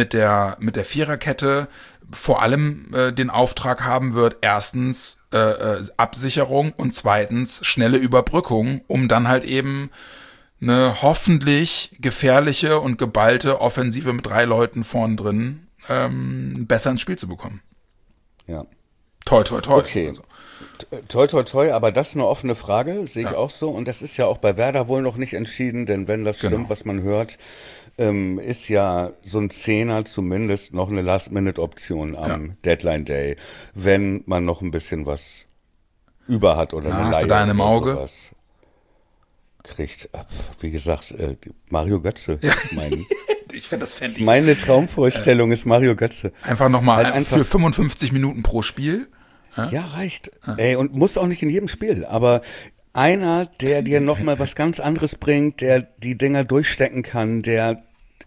Speaker 3: Viererkette vor allem den Auftrag haben wird, erstens Absicherung und zweitens schnelle Überbrückung, um dann halt eben eine hoffentlich gefährliche und geballte Offensive mit 3 Leuten vorn drin besser ins Spiel zu bekommen.
Speaker 2: Ja.
Speaker 3: Toi, toi, toi.
Speaker 2: Okay. Also. Toi, toi, toi, aber das ist eine offene Frage, sehe ich auch so. Und das ist ja auch bei Werder wohl noch nicht entschieden, denn wenn das stimmt, was man hört, ist ja so ein Zehner zumindest noch eine Last-Minute-Option am Deadline Day, wenn man noch ein bisschen was über hat oder eine Leihe.
Speaker 3: Hast du da einen im Auge?
Speaker 2: Sowas kriegt. Wie gesagt, Mario Götze ist mein...
Speaker 3: Ich finde das
Speaker 2: meine Traumvorstellung ist Mario Götze.
Speaker 3: Einfach nochmal halt für 55 Minuten pro Spiel.
Speaker 2: Ja, reicht. Ey, und muss auch nicht in jedem Spiel, aber einer, der dir nochmal was ganz anderes bringt, der die Dinger durchstecken kann, der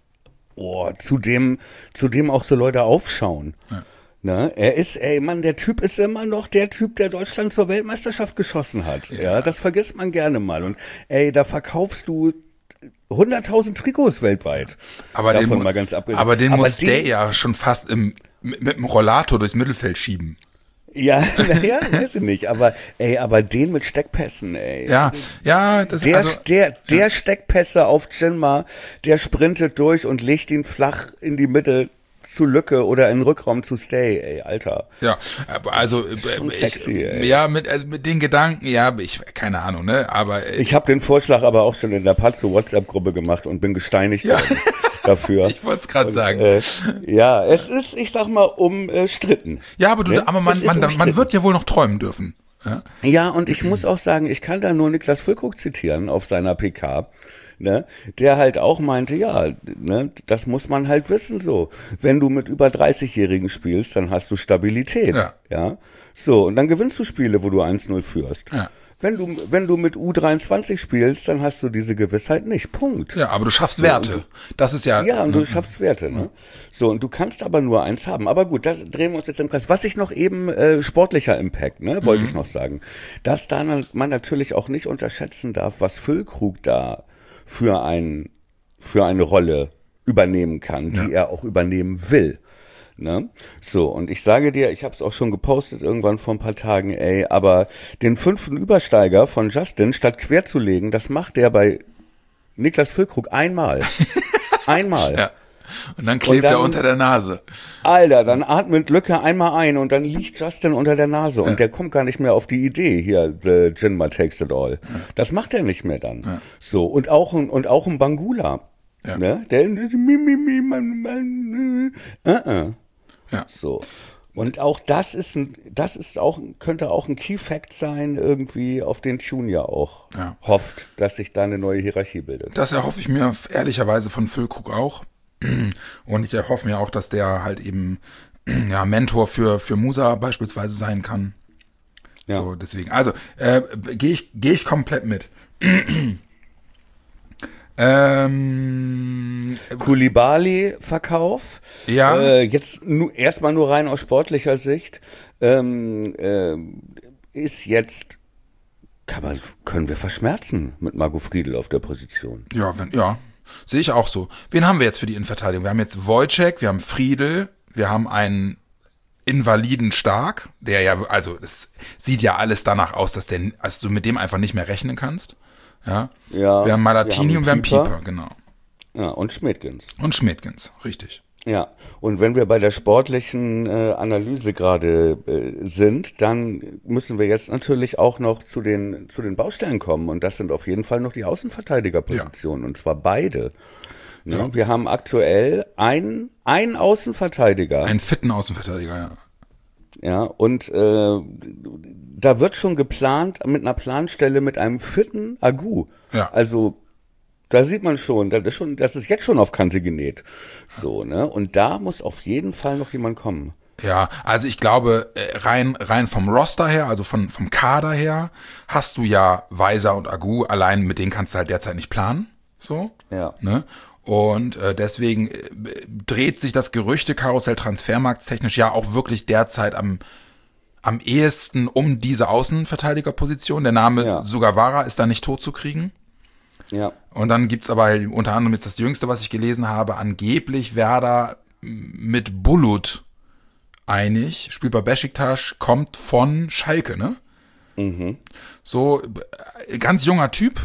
Speaker 2: zu dem auch so Leute aufschauen. Ja. Ne? Der Typ ist immer noch der Typ, der Deutschland zur Weltmeisterschaft geschossen hat. Ja, das vergisst man gerne mal. Und da verkaufst du 100.000 Trikots weltweit.
Speaker 3: Aber den muss der ja schon fast mit dem Rollator durchs Mittelfeld schieben.
Speaker 2: Ja, naja, weiß ich nicht, aber den mit Steckpässen, ey.
Speaker 3: Ja,
Speaker 2: der Steckpässe auf Jinma, der sprintet durch und legt ihn flach in die Mitte zu Lücke oder in den Rückraum zu Stay, ey, Alter.
Speaker 3: Ja, also
Speaker 2: schon sexy, ey.
Speaker 3: Ja, mit den Gedanken, keine Ahnung, ne, aber
Speaker 2: ich habe den Vorschlag aber auch schon in der Pazzo WhatsApp-Gruppe gemacht und bin gesteinigt worden dafür.
Speaker 3: Ich wollte es gerade sagen.
Speaker 2: Es ist, ich sag mal, umstritten.
Speaker 3: Ja, aber man wird ja wohl noch träumen dürfen.
Speaker 2: Ja, und ich muss auch sagen, ich kann da nur Niklas Füllkrug zitieren auf seiner PK. Ne, der halt auch meinte, das muss man halt wissen so. Wenn du mit über 30-Jährigen spielst, dann hast du Stabilität. Ja. So, und dann gewinnst du Spiele, wo du 1-0 führst. Ja. Wenn du mit U23 spielst, dann hast du diese Gewissheit nicht. Punkt.
Speaker 3: Ja, aber du schaffst Werte. Das ist ja.
Speaker 2: Ja, und du schaffst Werte, ne? So, und du kannst aber nur eins haben. Aber gut, das drehen wir uns jetzt im Kreis. Was ich noch eben, sportlicher Impact, ne, wollte ich noch sagen. Dass da man natürlich auch nicht unterschätzen darf, was Füllkrug da für eine Rolle übernehmen kann, die er auch übernehmen will. Ne? So, und ich sage dir, ich habe es auch schon gepostet irgendwann vor ein paar Tagen, aber den 5. Übersteiger von Justin statt quer zu legen, das macht er bei Niklas Füllkrug einmal. Einmal.
Speaker 3: Ja. Und dann klebt er unter der Nase.
Speaker 2: Alter, dann atmet Lücke einmal ein und dann liegt Justin unter der Nase und der kommt gar nicht mehr auf die Idee, hier, the Jinma takes it all. Ja. Das macht er nicht mehr dann. Ja. So, und auch ein Bangula. Ja. Ne? Der
Speaker 3: Ja.
Speaker 2: So. Und auch könnte auch ein Key Fact sein, irgendwie, auf den Tune ja auch hofft, dass sich da eine neue Hierarchie bildet.
Speaker 3: Das erhoffe ich mir ehrlicherweise von Füllkrug auch. Und ich erhoffe mir auch, dass der halt eben Mentor für Musa beispielsweise sein kann. Ja. So, deswegen. Also, gehe ich komplett mit.
Speaker 2: Koulibaly-Verkauf.
Speaker 3: Ja.
Speaker 2: Jetzt erstmal nur rein aus sportlicher Sicht. Ist jetzt, können wir verschmerzen mit Marco Friedl auf der Position.
Speaker 3: Ja, sehe ich auch so. Wen haben wir jetzt für die Innenverteidigung? Wir haben jetzt Wojciech, wir haben Friedl, wir haben einen Invaliden Stark, der ja, also es sieht ja alles danach aus, dass du mit dem einfach nicht mehr rechnen kannst. Ja. Wir haben Malatini und wir haben Pieper, genau.
Speaker 2: Ja, und Schmidtgens.
Speaker 3: Richtig.
Speaker 2: Ja, und wenn wir bei der sportlichen Analyse gerade sind, dann müssen wir jetzt natürlich auch noch zu den Baustellen kommen. Und das sind auf jeden Fall noch die Außenverteidigerpositionen, und zwar beide. Ja. Wir haben aktuell einen Außenverteidiger.
Speaker 3: Einen fitten Außenverteidiger, ja.
Speaker 2: Ja, und da wird schon geplant mit einer Planstelle mit einem fitten Agu. Ja. Also da sieht man schon, das ist jetzt schon auf Kante genäht. So, ne? Und da muss auf jeden Fall noch jemand kommen.
Speaker 3: Ja, also ich glaube, rein vom Roster her, also vom Kader her, hast du ja Weiser und Agu, allein mit denen kannst du halt derzeit nicht planen. So.
Speaker 2: Ja.
Speaker 3: Ne? Und deswegen dreht sich das Gerüchte-Karussell transfermarktstechnisch ja auch wirklich derzeit am ehesten um diese Außenverteidigerposition. Der Name Sugawara ist da nicht tot zu kriegen.
Speaker 2: Ja.
Speaker 3: Und dann gibt's aber unter anderem jetzt das Jüngste, was ich gelesen habe, angeblich Werder mit Bulut einig, spielt bei Beşiktaş, kommt von Schalke, ne?
Speaker 2: Mhm.
Speaker 3: So, ganz junger Typ,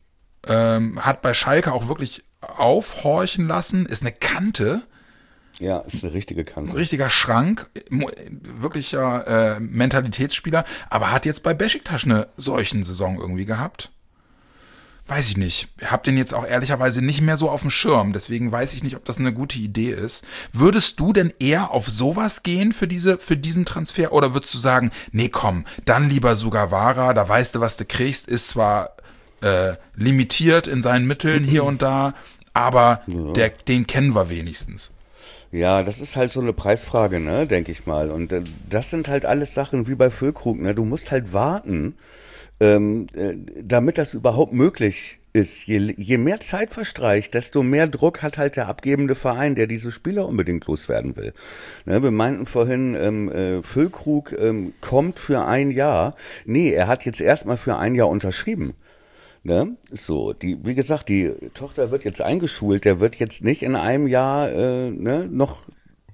Speaker 3: hat bei Schalke auch wirklich aufhorchen lassen, ist eine Kante.
Speaker 2: Ja, ist eine richtige Kante.
Speaker 3: Ein richtiger Schrank, wirklicher Mentalitätsspieler, aber hat jetzt bei Beşiktaş eine solchen Saison irgendwie gehabt. Weiß ich nicht. Ich habe den jetzt auch ehrlicherweise nicht mehr so auf dem Schirm, deswegen weiß ich nicht, ob das eine gute Idee ist. Würdest du denn eher auf sowas gehen für diesen Transfer, oder würdest du sagen, nee komm, dann lieber Sugawara, da weißt du, was du kriegst, ist zwar limitiert in seinen Mitteln hier und da, aber den kennen wir wenigstens.
Speaker 2: Ja, das ist halt so eine Preisfrage, ne, denke ich mal. Und das sind halt alles Sachen wie bei Füllkrug, ne? Du musst halt warten, damit das überhaupt möglich ist. Je mehr Zeit verstreicht, desto mehr Druck hat halt der abgebende Verein, der diese Spieler unbedingt loswerden will. Ne, wir meinten vorhin, Füllkrug kommt für ein Jahr. Nee, er hat jetzt erstmal für ein Jahr unterschrieben. Ne? So, wie gesagt, die Tochter wird jetzt eingeschult, der wird jetzt nicht in einem Jahr noch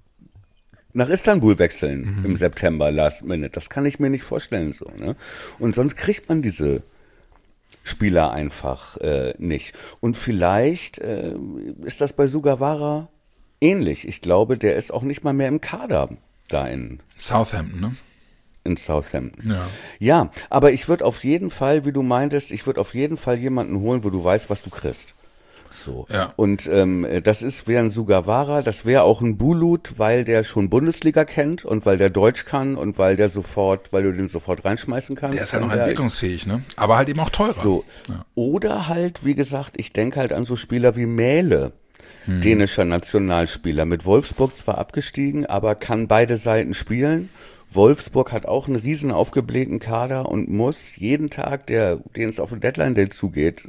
Speaker 2: nach Istanbul wechseln im September, last minute. Das kann ich mir nicht vorstellen. So, ne? Und sonst kriegt man diese Spieler einfach nicht. Und vielleicht ist das bei Sugawara ähnlich. Ich glaube, der ist auch nicht mal mehr im Kader da in
Speaker 3: Southampton, ne?
Speaker 2: In Southampton. Ja, aber ich würde auf jeden Fall, wie du meintest, jemanden holen, wo du weißt, was du kriegst. So. Ja. Und das wäre ein Sugawara, das wäre auch ein Bulut, weil der schon Bundesliga kennt und weil der Deutsch kann und weil du den sofort reinschmeißen kannst.
Speaker 3: Der ist halt noch entwicklungsfähig, ne? Aber halt eben auch teurer.
Speaker 2: So. Ja. Oder halt, wie gesagt, ich denke halt an so Spieler wie Mähle. Dänischer Nationalspieler, mit Wolfsburg zwar abgestiegen, aber kann beide Seiten spielen. Wolfsburg hat auch einen riesen aufgeblähten Kader und muss jeden Tag, den es auf den Deadline-Day zugeht,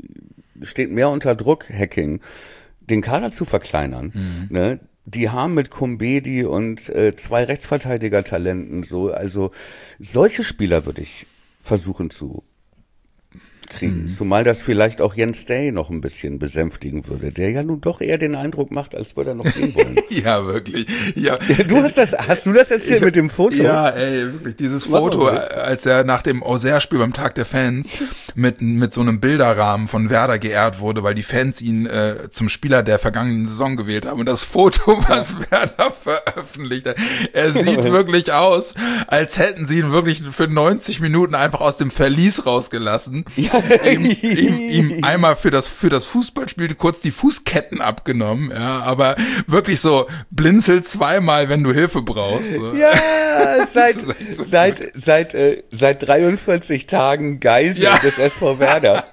Speaker 2: steht mehr unter Druck, Hacking, den Kader zu verkleinern. Ne? Die haben mit Kumbedi und 2 Rechtsverteidiger-Talenten also solche Spieler würde ich versuchen zu kriegen. Zumal das vielleicht auch Jens Day noch ein bisschen besänftigen würde, der ja nun doch eher den Eindruck macht, als würde er noch gehen wollen.
Speaker 3: Ja, wirklich. Ja.
Speaker 2: Hast du das erzählt mit dem Foto?
Speaker 3: Ja, ey, wirklich, dieses Foto, als er nach dem Auxerre-Spiel beim Tag der Fans mit so einem Bilderrahmen von Werder geehrt wurde, weil die Fans ihn zum Spieler der vergangenen Saison gewählt haben. Und das Foto, was Werder veröffentlicht hat, er sieht wirklich aus, als hätten sie ihn wirklich für 90 Minuten einfach aus dem Verlies rausgelassen. Ja. Ihm einmal für das Fußballspiel kurz die Fußketten abgenommen, ja, aber wirklich so blinzelt zweimal, wenn du Hilfe brauchst. So.
Speaker 2: Ja, seit 43 Tagen Geisel des SV Werder.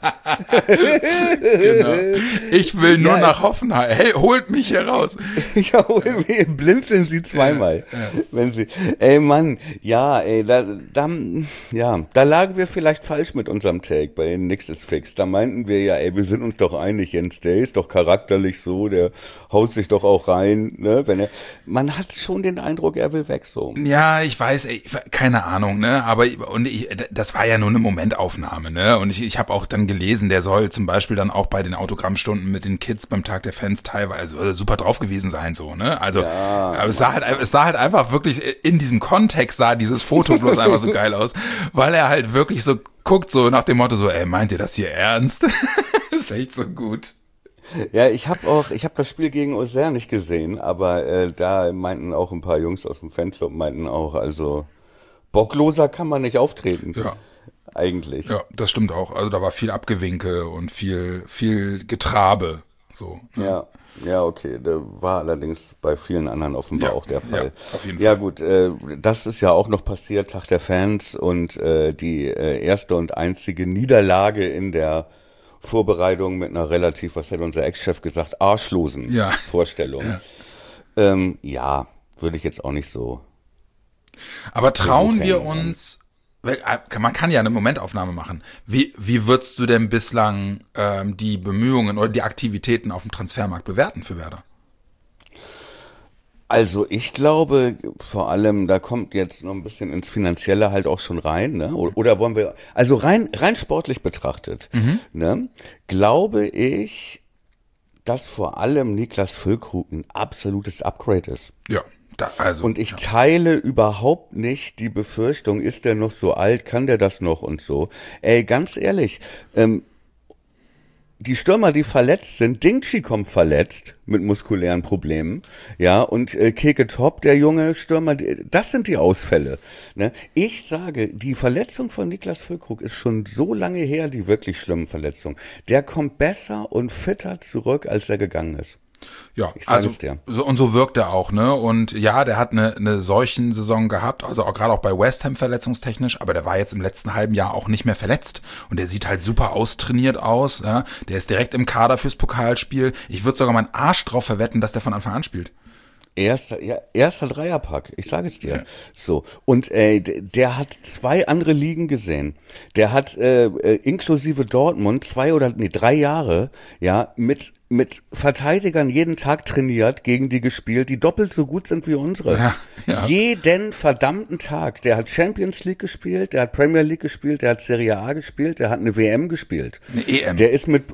Speaker 3: Genau. Ich will nur nach Hoffenheim. Hey, holt mich hier raus.
Speaker 2: Ja, blinzeln Sie zweimal, wenn Sie. Ey Mann, ja, ey, da lagen wir vielleicht falsch mit unserem Take bei Nix ist fix. Da meinten wir ja, ey, wir sind uns doch einig, Jens, der ist doch charakterlich so, der haut sich doch auch rein, ne, man hat schon den Eindruck, er will weg so.
Speaker 3: Ja, ich weiß, ey, keine Ahnung, ne, aber das war ja nur eine Momentaufnahme, ne, und ich habe auch dann gelesen, der soll zum Beispiel dann auch bei den Autogrammstunden mit den Kids beim Tag der Fans teilweise super drauf gewesen sein, so, ne, also, ja, aber es sah halt einfach wirklich, in diesem Kontext sah dieses Foto bloß einfach so geil aus, weil er halt wirklich so guckt, so nach dem Motto so, ey, meint ihr das hier ernst? Das ist echt so gut.
Speaker 2: Ja, ich habe das Spiel gegen Auxerre nicht gesehen, aber da meinten auch ein paar Jungs aus dem Fanclub, also bockloser kann man nicht auftreten.
Speaker 3: Ja.
Speaker 2: Eigentlich.
Speaker 3: Ja, das stimmt auch. Also da war viel Abgewinke und viel Getrabe. So. Ne?
Speaker 2: Ja, okay. Da war allerdings bei vielen anderen offenbar auch der Fall.
Speaker 3: Ja, auf jeden Fall.
Speaker 2: Ja gut, das ist ja auch noch passiert, Tag der Fans und die erste und einzige Niederlage in der Vorbereitung mit einer relativ, was hätte unser Ex-Chef gesagt, arschlosen Vorstellung. Ja, würde ich jetzt auch nicht so.
Speaker 3: Aber trauen wir uns, man kann ja eine Momentaufnahme machen. Wie würdest du denn bislang die Bemühungen oder die Aktivitäten auf dem Transfermarkt bewerten für Werder?
Speaker 2: Also ich glaube, vor allem, da kommt jetzt noch ein bisschen ins Finanzielle halt auch schon rein, ne? Oder wollen wir, also rein sportlich betrachtet, ne? Glaube ich, dass vor allem Niklas Füllkrug ein absolutes Upgrade ist.
Speaker 3: Ja.
Speaker 2: Und ich teile überhaupt nicht die Befürchtung, ist der noch so alt, kann der das noch und so. Ey, ganz ehrlich, die Stürmer, die verletzt sind, Dingchi kommt verletzt mit muskulären Problemen, ja, und Keke Top, der junge Stürmer, das sind die Ausfälle. Ne? Ich sage, die Verletzung von Niklas Füllkrug ist schon so lange her, die wirklich schlimmen Verletzungen. Der kommt besser und fitter zurück, als er gegangen ist.
Speaker 3: Ja, also so wirkt er auch, ne? Und ja, der hat eine solchen Saison gehabt, also auch gerade auch bei West Ham verletzungstechnisch, aber der war jetzt im letzten halben Jahr auch nicht mehr verletzt und der sieht halt super austrainiert aus, ja? Der ist direkt im Kader fürs Pokalspiel. Ich würde sogar meinen Arsch drauf verwetten, dass der von Anfang an spielt.
Speaker 2: Erster Dreierpack, ich sage es dir. Ja. So, und der hat 2 andere Ligen gesehen. Der hat inklusive Dortmund 3 Jahre, ja, mit Verteidigern jeden Tag trainiert, gegen die gespielt, die doppelt so gut sind wie unsere. Ja. Jeden verdammten Tag. Der hat Champions League gespielt, der hat Premier League gespielt, der hat Serie A gespielt, der hat eine WM gespielt.
Speaker 3: Eine EM.
Speaker 2: Der ist mit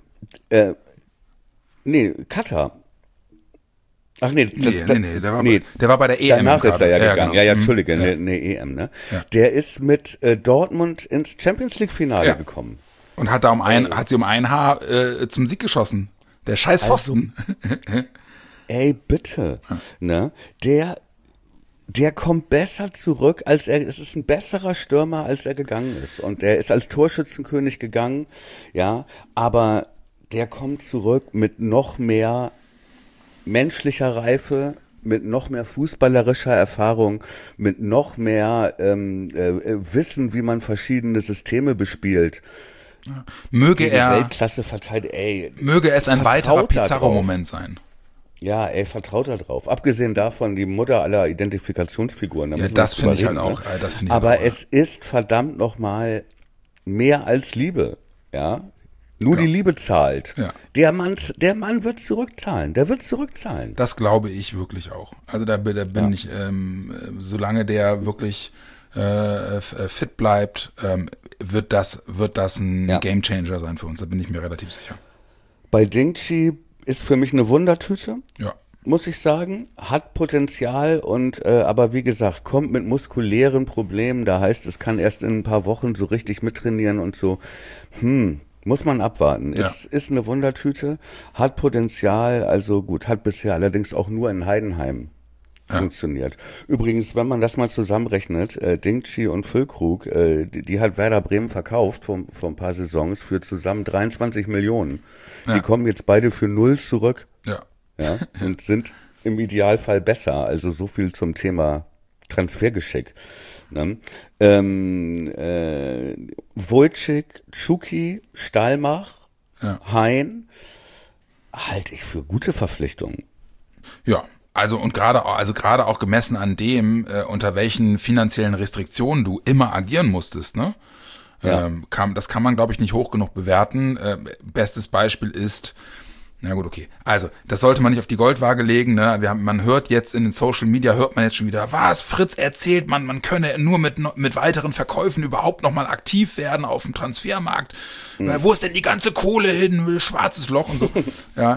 Speaker 2: Katar. Ach nee,
Speaker 3: der war bei der EM.
Speaker 2: Danach ist er ja gegangen.
Speaker 3: Genau.
Speaker 2: Ja, Entschuldige, eine EM, ne? Ja. Der ist mit Dortmund ins Champions League Finale gekommen.
Speaker 3: Und hat sie um ein Haar zum Sieg geschossen. Der scheiß Pfosten.
Speaker 2: Also, ey, bitte, ne? Der kommt besser zurück, es ist ein besserer Stürmer, als er gegangen ist. Und der ist als Torschützenkönig gegangen, ja, aber der kommt zurück mit noch mehr menschlicher Reife, mit noch mehr fußballerischer Erfahrung, mit noch mehr Wissen, wie man verschiedene Systeme bespielt.
Speaker 3: Ja. Möge es ein weiterer Pizarro-Moment sein.
Speaker 2: Ja, vertraut da drauf. Abgesehen davon, die Mutter aller Identifikationsfiguren.
Speaker 3: Das finde ich halt auch.
Speaker 2: Aber es ist verdammt nochmal mehr als Liebe, ja. Nur die Liebe zahlt. Ja. Der Mann wird zurückzahlen. Der wird zurückzahlen.
Speaker 3: Das glaube ich wirklich auch. Also da bin ich, solange der wirklich fit bleibt, wird das ein Gamechanger sein für uns. Da bin ich mir relativ sicher.
Speaker 2: Bei Dingchi ist für mich eine Wundertüte.
Speaker 3: Ja.
Speaker 2: Muss ich sagen, hat Potenzial und aber wie gesagt, kommt mit muskulären Problemen. Da heißt, es kann erst in ein paar Wochen so richtig mittrainieren und so. Muss man abwarten. Ja. Ist eine Wundertüte, hat Potenzial, also gut, hat bisher allerdings auch nur in Heidenheim funktioniert. Übrigens, wenn man das mal zusammenrechnet, Dingchi und Füllkrug, die hat Werder Bremen verkauft vor ein paar Saisons für zusammen 23 Millionen. Ja. Die kommen jetzt beide für 0 zurück. Ja, und sind im Idealfall besser. Also so viel zum Thema Transfergeschick. Ne? Wojcik, Tschuki, Stallmach, Hein halte ich für gute Verpflichtungen.
Speaker 3: Ja, also gerade auch gemessen an dem, unter welchen finanziellen Restriktionen du immer agieren musstest, ne? Ja. Das kann man, glaube ich, nicht hoch genug bewerten. Bestes Beispiel ist, na gut, okay. Also, das sollte man nicht auf die Goldwaage legen, ne? Man hört jetzt in den Social Media, hört man jetzt schon wieder, was, Fritz erzählt, man könne nur mit weiteren Verkäufen überhaupt nochmal aktiv werden auf dem Transfermarkt. Wo ist denn die ganze Kohle hin? Schwarzes Loch und so. Ja.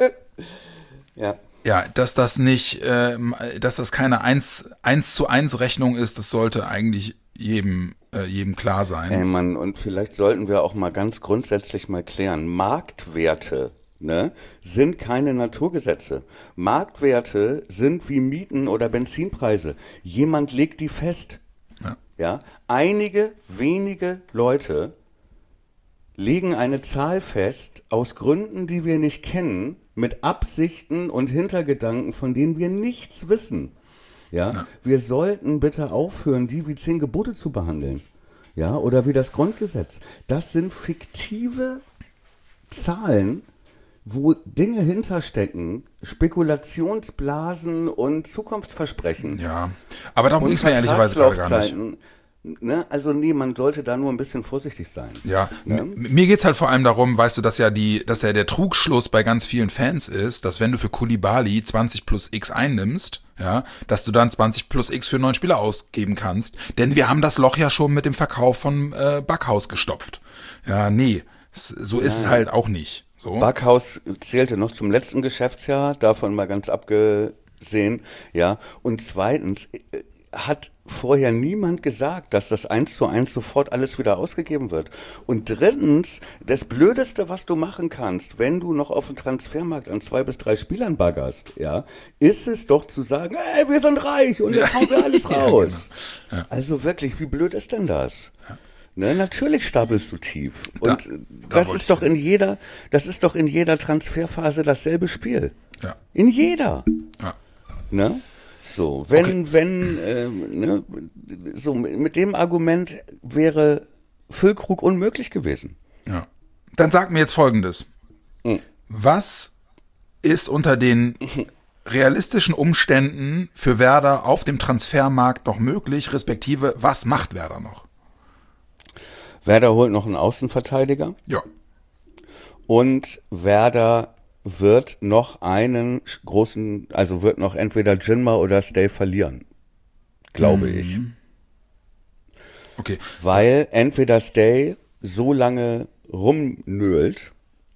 Speaker 2: Ja.
Speaker 3: Ja, dass das keine 1:1 Rechnung ist, das sollte eigentlich jedem klar sein.
Speaker 2: Ey Mann, und vielleicht sollten wir auch mal ganz grundsätzlich mal klären, Marktwerte, ne, sind keine Naturgesetze. Marktwerte sind wie Mieten oder Benzinpreise. Jemand legt die fest. Ja? Einige wenige Leute legen eine Zahl fest aus Gründen, die wir nicht kennen, mit Absichten und Hintergedanken, von denen wir nichts wissen. Ja? Wir sollten bitte aufhören, die wie 10 Gebote zu behandeln. Ja? Oder wie das Grundgesetz. Das sind fiktive Zahlen, wo Dinge hinterstecken, Spekulationsblasen und Zukunftsversprechen.
Speaker 3: Ja, aber darum ging es mir ehrlicherweise gar nicht.
Speaker 2: Ne? Also nee, man sollte da nur ein bisschen vorsichtig sein.
Speaker 3: Ja, ne? Mir geht's halt vor allem darum, weißt du, dass ja der Trugschluss bei ganz vielen Fans ist, dass wenn du für Koulibaly 20 plus X einnimmst, ja, dass du dann 20 plus X für einen neuen Spieler ausgeben kannst, denn wir haben das Loch ja schon mit dem Verkauf von Backhaus gestopft. Ja, nee, so ist es halt auch nicht. So.
Speaker 2: Backhaus zählte noch zum letzten Geschäftsjahr, davon mal ganz abgesehen, ja. Und zweitens hat vorher niemand gesagt, dass das 1:1 sofort alles wieder ausgegeben wird. Und drittens, das Blödeste, was du machen kannst, wenn du noch auf dem Transfermarkt an 2 bis 3 Spielern baggerst, ja, ist es doch zu sagen, ey, wir sind reich und jetzt hauen wir alles raus. Ja, genau. Ja. Also wirklich, wie blöd ist denn das? Ja. Ne, natürlich stapelst du tief. Und das ist doch in jeder Transferphase dasselbe Spiel. Ja. In jeder. Ja. Ne? So, so mit dem Argument wäre Füllkrug unmöglich gewesen.
Speaker 3: Ja. Dann sag mir jetzt Folgendes. Was ist unter den realistischen Umständen für Werder auf dem Transfermarkt noch möglich, respektive was macht Werder noch?
Speaker 2: Werder holt noch einen Außenverteidiger.
Speaker 3: Ja.
Speaker 2: Und Werder wird noch einen großen, also wird noch entweder Jinma oder Stay verlieren. Glaube ich.
Speaker 3: Okay.
Speaker 2: Weil entweder Stay so lange rumnölt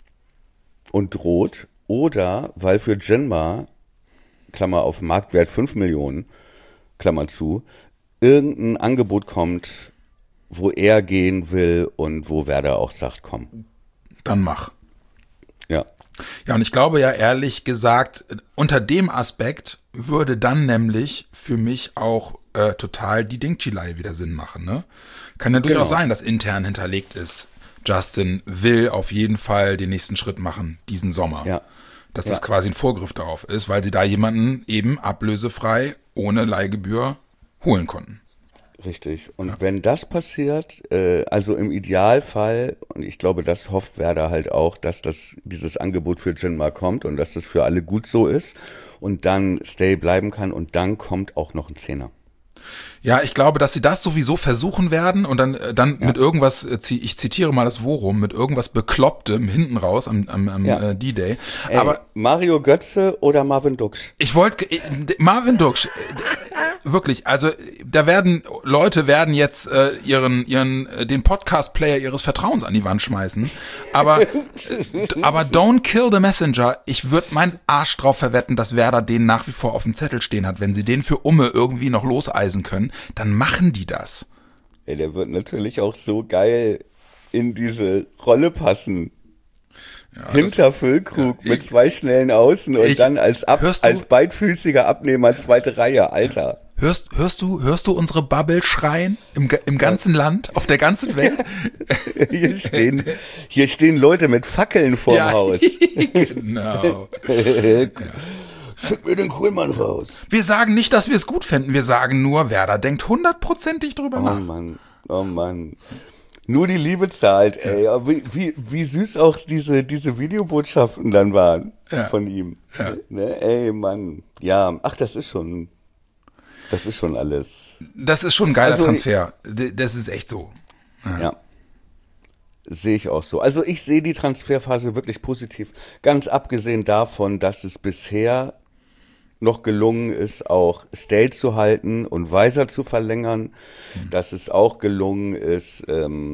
Speaker 2: und droht, oder weil für Jinma, Klammer auf Marktwert 5 Millionen, Klammer zu, irgendein Angebot kommt, wo er gehen will und wo Werder auch sagt, komm.
Speaker 3: Dann mach.
Speaker 2: Ja.
Speaker 3: Ja, und ich glaube ja ehrlich gesagt, unter dem Aspekt würde dann nämlich für mich auch total die Dingchi-Leihe wieder Sinn machen. Ne? Kann ja durchaus sein, dass intern hinterlegt ist, Justin will auf jeden Fall den nächsten Schritt machen, diesen Sommer. Ja. Dass das quasi ein Vorgriff darauf ist, weil sie da jemanden eben ablösefrei ohne Leihgebühr holen konnten.
Speaker 2: Richtig. Und wenn das passiert, also im Idealfall, und ich glaube, das hofft Werder halt auch, dass dieses Angebot für Jinma kommt und dass das für alle gut so ist und dann Stay bleiben kann und dann kommt auch noch ein Zehner.
Speaker 3: Ja, ich glaube, dass sie das sowieso versuchen werden und dann mit irgendwas, ich zitiere mal das Forum, mit irgendwas Beklopptem hinten raus am D-Day. Aber
Speaker 2: Mario Götze oder Marvin Duksch?
Speaker 3: Ich wollte, Marvin Duksch, wirklich, also Leute werden jetzt den Podcast-Player ihres Vertrauens an die Wand schmeißen, aber don't kill the messenger. Ich würde meinen Arsch drauf verwetten, dass Werder den nach wie vor auf dem Zettel stehen hat. Wenn sie den für Umme irgendwie noch loseisen können, dann machen die das.
Speaker 2: Ey, der wird natürlich auch so geil in diese Rolle passen. Ja, hinter Füllkrug mit 2 schnellen Außen und dann als beidfüßiger Abnehmer 2. Reihe, Alter.
Speaker 3: Hörst du unsere Bubble schreien im ganzen Land, auf der ganzen Welt?
Speaker 2: Hier stehen Leute mit Fackeln vorm Haus.
Speaker 3: Genau.
Speaker 2: Schick mir den Kuhlmann raus.
Speaker 3: Wir sagen nicht, dass wir es gut fänden. Wir sagen nur, Werder denkt 100%ig drüber nach.
Speaker 2: Oh Mann. Nur die Liebe zahlt, ey. Aber wie süß auch diese Videobotschaften dann waren von ihm.
Speaker 3: Ja.
Speaker 2: Ne, ey, Mann. Ja, ach, das ist schon alles.
Speaker 3: Das ist schon ein geiler Transfer. Das ist echt so.
Speaker 2: Ja. Sehe ich auch so. Also ich sehe die Transferphase wirklich positiv. Ganz abgesehen davon, dass es bisher noch gelungen ist, auch Stay zu halten und Weiser zu verlängern, dass es auch gelungen ist,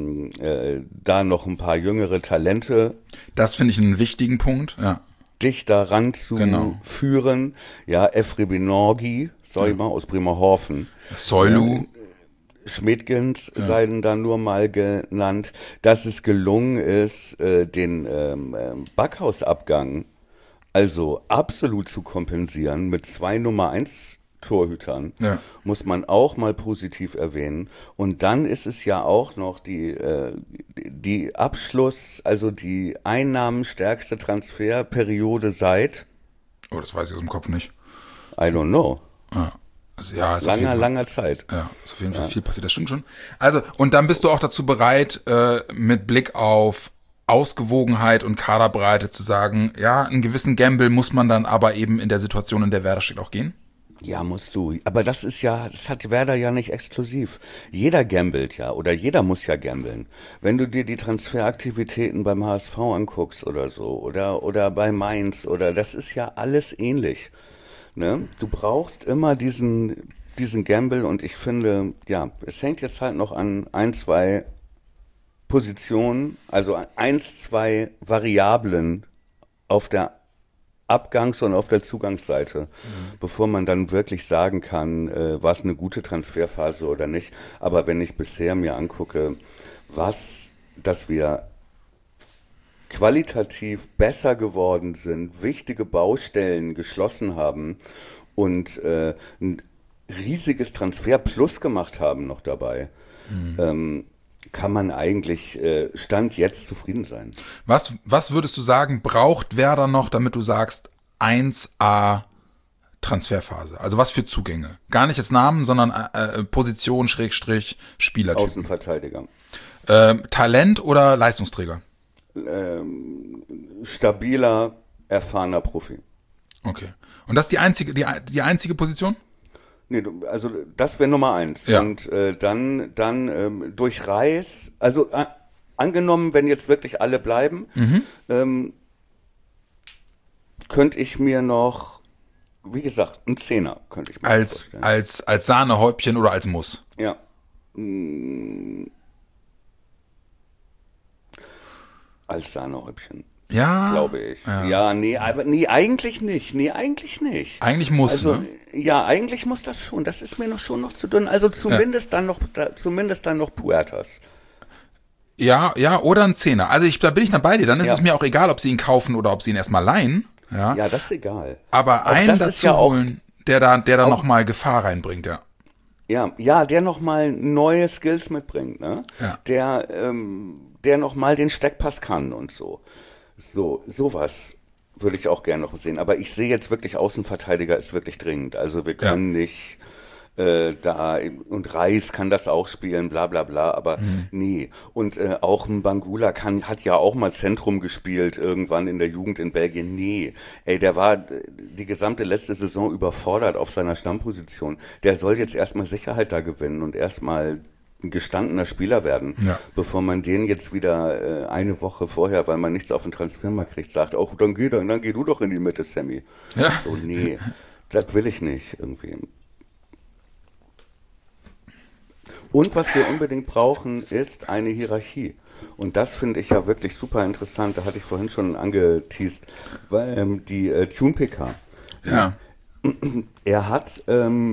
Speaker 2: da noch ein paar jüngere Talente.
Speaker 3: Das finde ich einen wichtigen Punkt, ja.
Speaker 2: Dichter ranzuführen. Ja, Efre Norgi, sag ich mal, aus Bremerhaven.
Speaker 3: Soilu.
Speaker 2: Schmidgens seien da nur mal genannt, dass es gelungen ist, den Backhausabgang also absolut zu kompensieren mit 2 Nummer 1 Torhütern, muss man auch mal positiv erwähnen. Und dann ist es ja auch noch die Abschluss, also die einnahmenstärkste Transferperiode seit,
Speaker 3: oh, das weiß ich aus dem Kopf nicht.
Speaker 2: I don't know.
Speaker 3: Ja, ist
Speaker 2: langer Zeit.
Speaker 3: Ja, ist auf jeden Fall viel passiert, das stimmt schon. Also, und dann bist du auch dazu bereit, mit Blick auf Ausgewogenheit und Kaderbreite zu sagen, ja, einen gewissen Gamble muss man dann aber eben in der Situation, in der Werder steht, auch gehen?
Speaker 2: Ja, musst du. Aber das hat Werder ja nicht exklusiv. Jeder gambelt ja, oder jeder muss ja gambeln. Wenn du dir die Transferaktivitäten beim HSV anguckst oder so, oder bei Mainz, oder das ist ja alles ähnlich. Ne? Du brauchst immer diesen Gamble, und ich finde, ja, es hängt jetzt halt noch an 1, 2 Positionen, also 1, 2 Variablen auf der Abgangs- und auf der Zugangsseite, bevor man dann wirklich sagen kann, war es eine gute Transferphase oder nicht. Aber wenn ich bisher mir angucke, dass wir qualitativ besser geworden sind, wichtige Baustellen geschlossen haben und ein riesiges Transfer-Plus gemacht haben noch dabei, kann man eigentlich Stand jetzt zufrieden sein.
Speaker 3: Was würdest du sagen, braucht Werder noch, damit du sagst 1A Transferphase? Also was für Zugänge? Gar nicht jetzt Namen, sondern Position, Schrägstrich, Spielertypen.
Speaker 2: Außenverteidiger.
Speaker 3: Talent oder Leistungsträger?
Speaker 2: Stabiler, erfahrener Profi.
Speaker 3: Okay. Und das ist die einzige Position?
Speaker 2: Nee, also das wäre Nummer 1.
Speaker 3: Ja.
Speaker 2: Und dann durch Reis, also angenommen, wenn jetzt wirklich alle bleiben, könnte ich mir noch, wie gesagt, einen Zehner könnte ich mir vorstellen.
Speaker 3: Als Sahnehäubchen oder als Muss?
Speaker 2: Ja. Als Sahnehäubchen.
Speaker 3: Ja.
Speaker 2: Glaube ich. Ja, eigentlich nicht.
Speaker 3: Eigentlich muss,
Speaker 2: also,
Speaker 3: ne?
Speaker 2: Ja, eigentlich muss das schon. Das ist mir schon noch zu dünn. Also zumindest dann noch Puertas.
Speaker 3: Ja, oder ein Zehner. Also da bin ich dann bei dir. Dann ist es mir auch egal, ob sie ihn kaufen oder ob sie ihn erstmal leihen. Ja,
Speaker 2: das ist egal.
Speaker 3: Aber
Speaker 2: auch
Speaker 3: einen dazu holen, der da nochmal Gefahr reinbringt, ja.
Speaker 2: Ja, der nochmal neue Skills mitbringt, ne?
Speaker 3: Ja.
Speaker 2: Der nochmal den Steckpass kann und so. Sowas würde ich auch gerne noch sehen. Aber ich sehe jetzt wirklich, Außenverteidiger ist wirklich dringend. Also wir können nicht und Reis kann das auch spielen, bla bla bla, aber nee. Und auch ein Bangula hat ja auch mal Zentrum gespielt, irgendwann in der Jugend in Belgien. Nee, der war die gesamte letzte Saison überfordert auf seiner Stammposition. Der soll jetzt erstmal Sicherheit da gewinnen und erstmal ein gestandener Spieler werden, bevor man den jetzt wieder eine Woche vorher, weil man nichts auf den Transfermarkt kriegt, sagt, dann geh du doch in die Mitte, Sammy.
Speaker 3: Ja.
Speaker 2: So, nee, das will ich nicht irgendwie. Und was wir unbedingt brauchen, ist eine Hierarchie. Und das finde ich ja wirklich super interessant. Da hatte ich vorhin schon angeteast, weil die Tune-PK.
Speaker 3: Ja.
Speaker 2: Er hat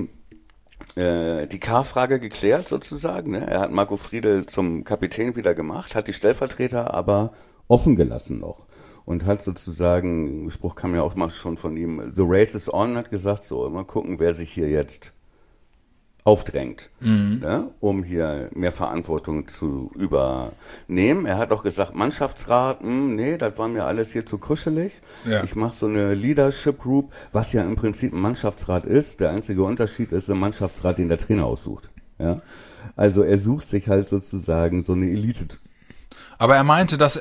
Speaker 2: die K-Frage geklärt sozusagen. Ne? Er hat Marco Friedl zum Kapitän wieder gemacht, hat die Stellvertreter aber offen gelassen noch. Und hat sozusagen, der Spruch kam ja auch mal schon von ihm, the race is on, hat gesagt, so, mal gucken, wer sich hier jetzt aufdrängt, ne, um hier mehr Verantwortung zu übernehmen. Er hat auch gesagt, Mannschaftsrat, nee, das war mir alles hier zu kuschelig. Ja. Ich mache so eine Leadership Group, was ja im Prinzip ein Mannschaftsrat ist. Der einzige Unterschied ist ein Mannschaftsrat, den der Trainer aussucht. Ja? Also er sucht sich halt sozusagen so eine Elite.
Speaker 3: Aber er meinte, dass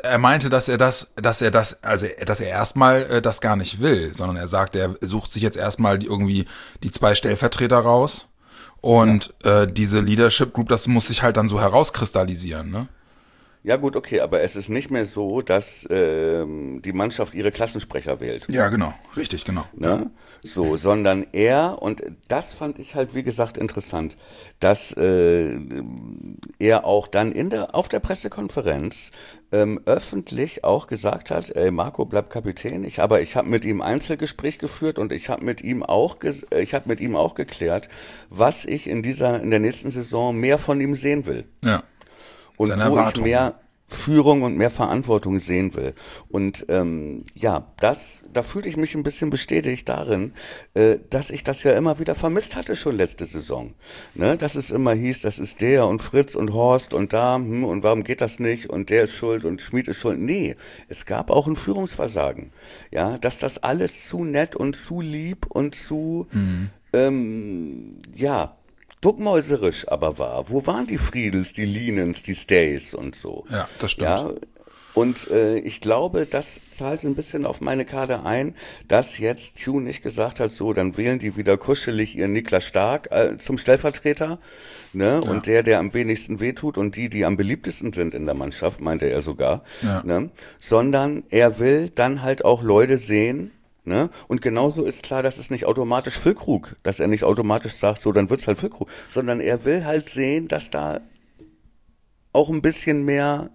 Speaker 3: er erstmal das gar nicht will, sondern er sagt, er sucht sich jetzt erstmal die 2 Stellvertreter raus. Und diese Leadership Group, das muss sich halt dann so herauskristallisieren, ne?
Speaker 2: Ja gut, okay, aber es ist nicht mehr so, dass die Mannschaft ihre Klassensprecher wählt.
Speaker 3: Ja, genau, richtig, genau.
Speaker 2: Ne? So, sondern er, und das fand ich halt, wie gesagt, interessant, dass er auch dann auf der Pressekonferenz öffentlich auch gesagt hat, ey, Marco bleibt Kapitän. Ich habe mit ihm Einzelgespräch geführt und ich habe mit ihm auch geklärt, was ich in der nächsten Saison mehr von ihm sehen will.
Speaker 3: Ja.
Speaker 2: Und wo ich mehr Führung und mehr Verantwortung sehen will. Und da fühlte ich mich ein bisschen bestätigt darin, dass ich das ja immer wieder vermisst hatte schon letzte Saison. Ne? Dass es immer hieß, das ist der und Fritz und Horst und da, und warum geht das nicht und der ist schuld und Schmid ist schuld. Nee, es gab auch ein Führungsversagen. Ja, dass das alles zu nett und zu lieb und zu, duckmäuserisch aber war. Wo waren die Friedels, die Linens, die Stays und so?
Speaker 3: Ja, das stimmt.
Speaker 2: Ja, und ich glaube, das zahlt ein bisschen auf meine Karte ein, dass jetzt Tune nicht gesagt hat, so, dann wählen die wieder kuschelig ihren Niklas Stark zum Stellvertreter, ne? Ja. Und der am wenigsten wehtut und die am beliebtesten sind in der Mannschaft, meinte er sogar, ne? Sondern er will dann halt auch Leute sehen, ne? Und genauso ist klar, dass es nicht automatisch Füllkrug, dass er nicht automatisch sagt, so, dann wird's halt Füllkrug, sondern er will halt sehen, dass da auch ein bisschen mehr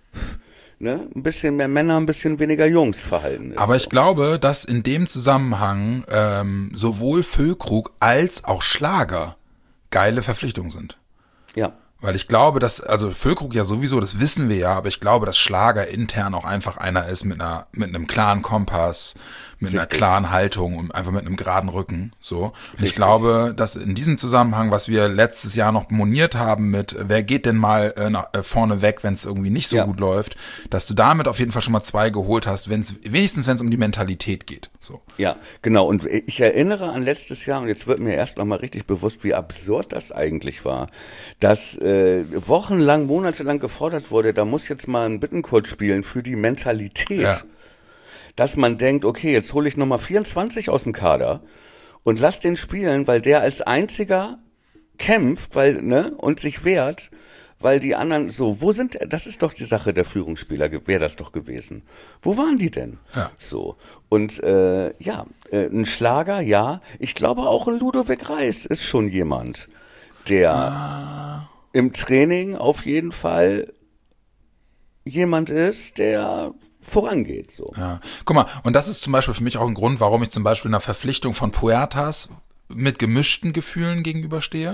Speaker 2: Männer, ein bisschen weniger Jungs verhalten ist.
Speaker 3: Aber ich glaube, dass in dem Zusammenhang sowohl Füllkrug als auch Schlager geile Verpflichtungen sind.
Speaker 2: Ja.
Speaker 3: Weil ich glaube, also Füllkrug ja sowieso, das wissen wir ja, aber ich glaube, dass Schlager intern auch einfach einer ist mit einem klaren Kompass, mit einer klaren Haltung und einfach mit einem geraden Rücken, so. Und ich glaube, dass in diesem Zusammenhang, was wir letztes Jahr noch moniert haben mit, wer geht denn mal vorne weg, wenn es irgendwie nicht so gut läuft, dass du damit auf jeden Fall schon mal 2 geholt hast, wenigstens wenn es um die Mentalität geht, so.
Speaker 2: Ja, genau. Und ich erinnere an letztes Jahr, und jetzt wird mir erst noch mal richtig bewusst, wie absurd das eigentlich war, dass wochenlang, monatelang gefordert wurde, da muss jetzt mal ein Bittencourt spielen für die Mentalität. Ja. Dass man denkt, okay, jetzt hole ich Nummer 24 aus dem Kader und lass den spielen, weil der als einziger kämpft, und sich wehrt, weil die anderen das ist doch die Sache der Führungsspieler, wäre das doch gewesen. Wo waren die denn? Ja. So. Und ein Schlager, ja. Ich glaube auch ein Ludovic Reis ist schon jemand, der im Training auf jeden Fall jemand ist, der vorangeht, so.
Speaker 3: Ja. Guck mal, und das ist zum Beispiel für mich auch ein Grund, warum ich zum Beispiel einer Verpflichtung von Puertas mit gemischten Gefühlen gegenüberstehe.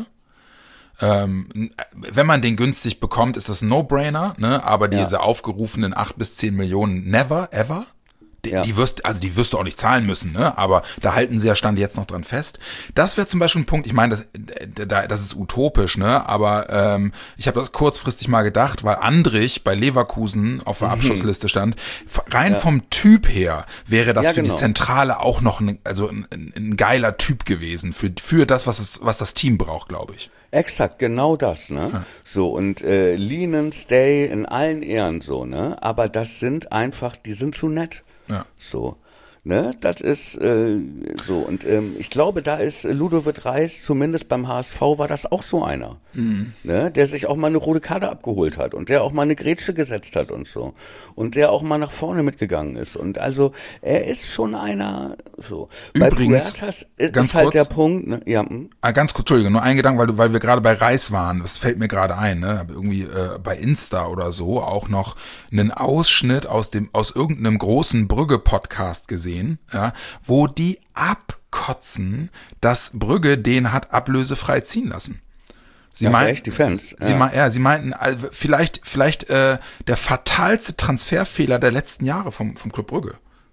Speaker 3: Wenn man den günstig bekommt, ist das ein No-Brainer, ne? Aber diese aufgerufenen 8 bis 10 Millionen never, ever. Die wirst du auch nicht zahlen müssen, ne? Aber da halten sie ja Stand jetzt noch dran fest. Das wäre zum Beispiel ein Punkt, ich meine, das ist utopisch, ne? Aber ich habe das kurzfristig mal gedacht, weil Andrich bei Leverkusen auf der Abschussliste stand. Rein vom Typ her wäre das für die Zentrale auch noch ein geiler Typ gewesen für das, was das Team braucht, glaube ich.
Speaker 2: Exakt, genau das, ne? Ja. So, und Linen, Stay in allen Ehren so, ne? Aber das sind einfach, die sind zu nett. Ja. So, ne, das ist so. Und ich glaube, da ist Ludovic Reis, zumindest beim HSV war das auch so einer, ne, der sich auch mal eine rote Karte abgeholt hat und der auch mal eine Grätsche gesetzt hat und so. Und der auch mal nach vorne mitgegangen ist. Und also, er ist schon einer, so.
Speaker 3: Übrigens,
Speaker 2: bei Puertas ist halt der Punkt, ne? Ja.
Speaker 3: Ganz kurz, Entschuldigung, nur ein Gedanke, weil wir gerade bei Reis waren, das fällt mir gerade ein, ne, habe irgendwie bei Insta oder so auch noch einen Ausschnitt aus irgendeinem großen Brügge-Podcast gesehen, ja, wo die abkotzen, dass Brügge den hat ablösefrei ziehen lassen. Sie meinten,
Speaker 2: die Fans.
Speaker 3: Sie meinten, vielleicht der fatalste Transferfehler der letzten Jahre vom Club Brügge.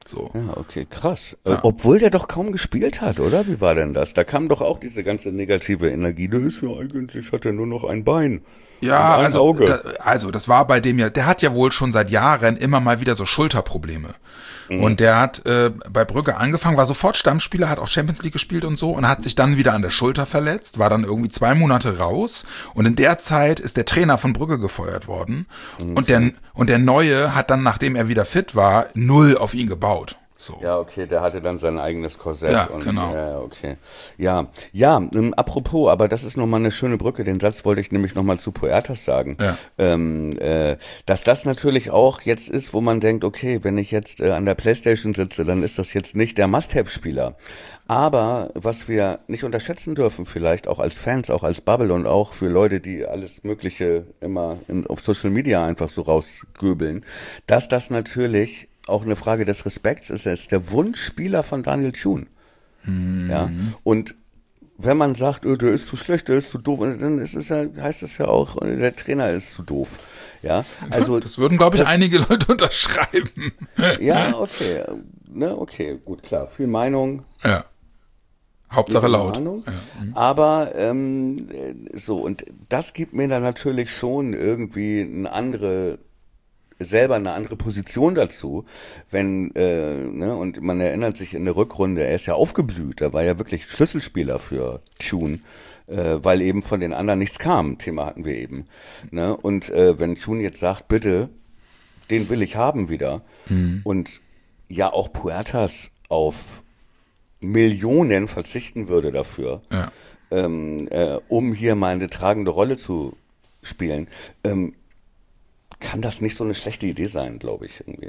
Speaker 3: So.
Speaker 2: Ja, okay, krass. Obwohl der doch kaum gespielt hat, oder? Wie war denn das? Da kam doch auch diese ganze negative Energie. Der ist ja eigentlich, hat er nur noch ein Bein.
Speaker 3: Ja,
Speaker 2: und ein Auge.
Speaker 3: Das war bei dem ja, der hat ja wohl schon seit Jahren immer mal wieder so Schulterprobleme. Und der hat bei Brügge angefangen, war sofort Stammspieler, hat auch Champions League gespielt und so und hat sich dann wieder an der Schulter verletzt, war dann irgendwie 2 Monate raus und in der Zeit ist der Trainer von Brügge gefeuert worden und der Neue hat dann, nachdem er wieder fit war, 0 auf ihn gebaut. So.
Speaker 2: Ja, okay, der hatte dann sein eigenes Korsett.
Speaker 3: Ja,
Speaker 2: und,
Speaker 3: genau.
Speaker 2: Okay. Ja, apropos, aber das ist nochmal eine schöne Brücke, den Satz wollte ich nämlich nochmal zu Puertas sagen.
Speaker 3: Ja.
Speaker 2: Dass das natürlich auch jetzt ist, wo man denkt, okay, wenn ich jetzt an der Playstation sitze, dann ist das jetzt nicht der Must-Have-Spieler. Aber was wir nicht unterschätzen dürfen, vielleicht auch als Fans, auch als Bubble und auch für Leute, die alles Mögliche immer auf Social Media einfach so rausgöbeln, dass das natürlich auch eine Frage des Respekts ist. Er ist der Wunschspieler von Daniel Thune. Ja, und wenn man sagt, der ist zu schlecht, der ist zu doof, dann heißt es ja auch, der Trainer ist zu doof. Ja, also
Speaker 3: das würden, glaube ich, einige Leute unterschreiben.
Speaker 2: Ja, okay. Okay, gut, klar. Viel Meinung.
Speaker 3: Ja. Hauptsache laut.
Speaker 2: Ja. Aber so, und das gibt mir dann natürlich schon irgendwie selber eine andere Position dazu, wenn, und man erinnert sich in der Rückrunde, er ist ja aufgeblüht, er war ja wirklich Schlüsselspieler für Thune, weil eben von den anderen nichts kam, Thema hatten wir eben, ne? Und wenn Thune jetzt sagt, bitte, den will ich haben wieder, und ja auch Puertas auf Millionen verzichten würde dafür, um hier mal eine tragende Rolle zu spielen, kann das nicht so eine schlechte Idee sein, glaube ich. Irgendwie.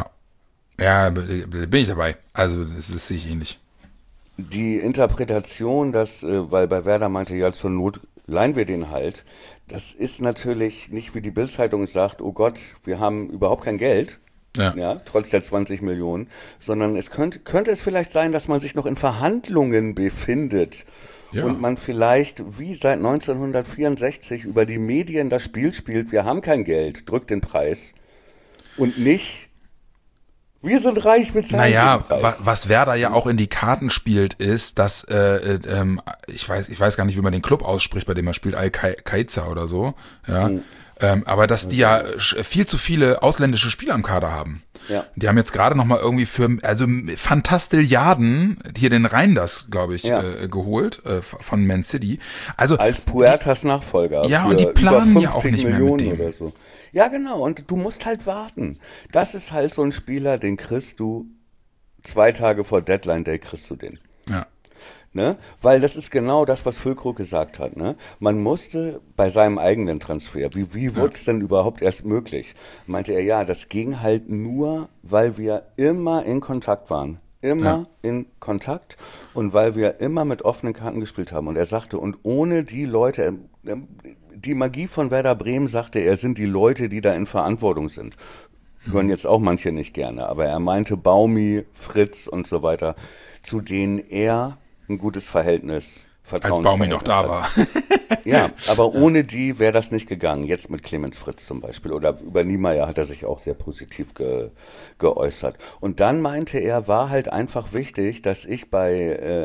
Speaker 3: Ja, bin ich dabei. Also das sehe ich ähnlich.
Speaker 2: Die Interpretation, weil bei Werder meinte ja, zur Not leihen wir den halt, das ist natürlich nicht, wie die Bild-Zeitung sagt, oh Gott, wir haben überhaupt kein Geld, trotz der 20 Millionen, sondern es könnte es vielleicht sein, dass man sich noch in Verhandlungen befindet. Ja. Und man vielleicht wie seit 1964 über die Medien das Spiel spielt, wir haben kein Geld, drückt den Preis und nicht, wir sind reich, wir zahlen den Preis.
Speaker 3: Was Werder ja auch in die Karten spielt, ist, dass, ich weiß gar nicht, wie man den Club ausspricht, bei dem er spielt, Al-Kaiza oder so, ja. Aber dass die ja viel zu viele ausländische Spieler im Kader haben. Ja. Die haben jetzt gerade noch mal irgendwie für Fantastilliarden hier den Reinders, glaube ich, geholt von Man City. Also
Speaker 2: als Puertas Nachfolger.
Speaker 3: Ja, und die planen ja auch nicht mehr mit dem.
Speaker 2: Oder so. Ja, genau. Und du musst halt warten. Das ist halt so ein Spieler, den kriegst du 2 Tage vor Deadline Day kriegst du den.
Speaker 3: Ja.
Speaker 2: Ne? Weil das ist genau das, was Füllkrug gesagt hat. Ne? Man musste bei seinem eigenen Transfer, wie wurde es denn überhaupt erst möglich? Meinte er, ja, das ging halt nur, weil wir immer in Kontakt waren. In Kontakt und weil wir immer mit offenen Karten gespielt haben. Und er sagte, und ohne die Leute, die Magie von Werder Bremen, sagte er, sind die Leute, die da in Verantwortung sind. Hören jetzt auch manche nicht gerne, aber er meinte Baumi, Fritz und so weiter, zu denen er ein gutes Verhältnis, Vertrauensverhältnis.
Speaker 3: Als Baumi noch da war.
Speaker 2: Ja, aber ohne die wäre das nicht gegangen. Jetzt mit Clemens Fritz zum Beispiel. Oder über Niemeyer hat er sich auch sehr positiv geäußert. Und dann meinte er, war halt einfach wichtig, dass ich bei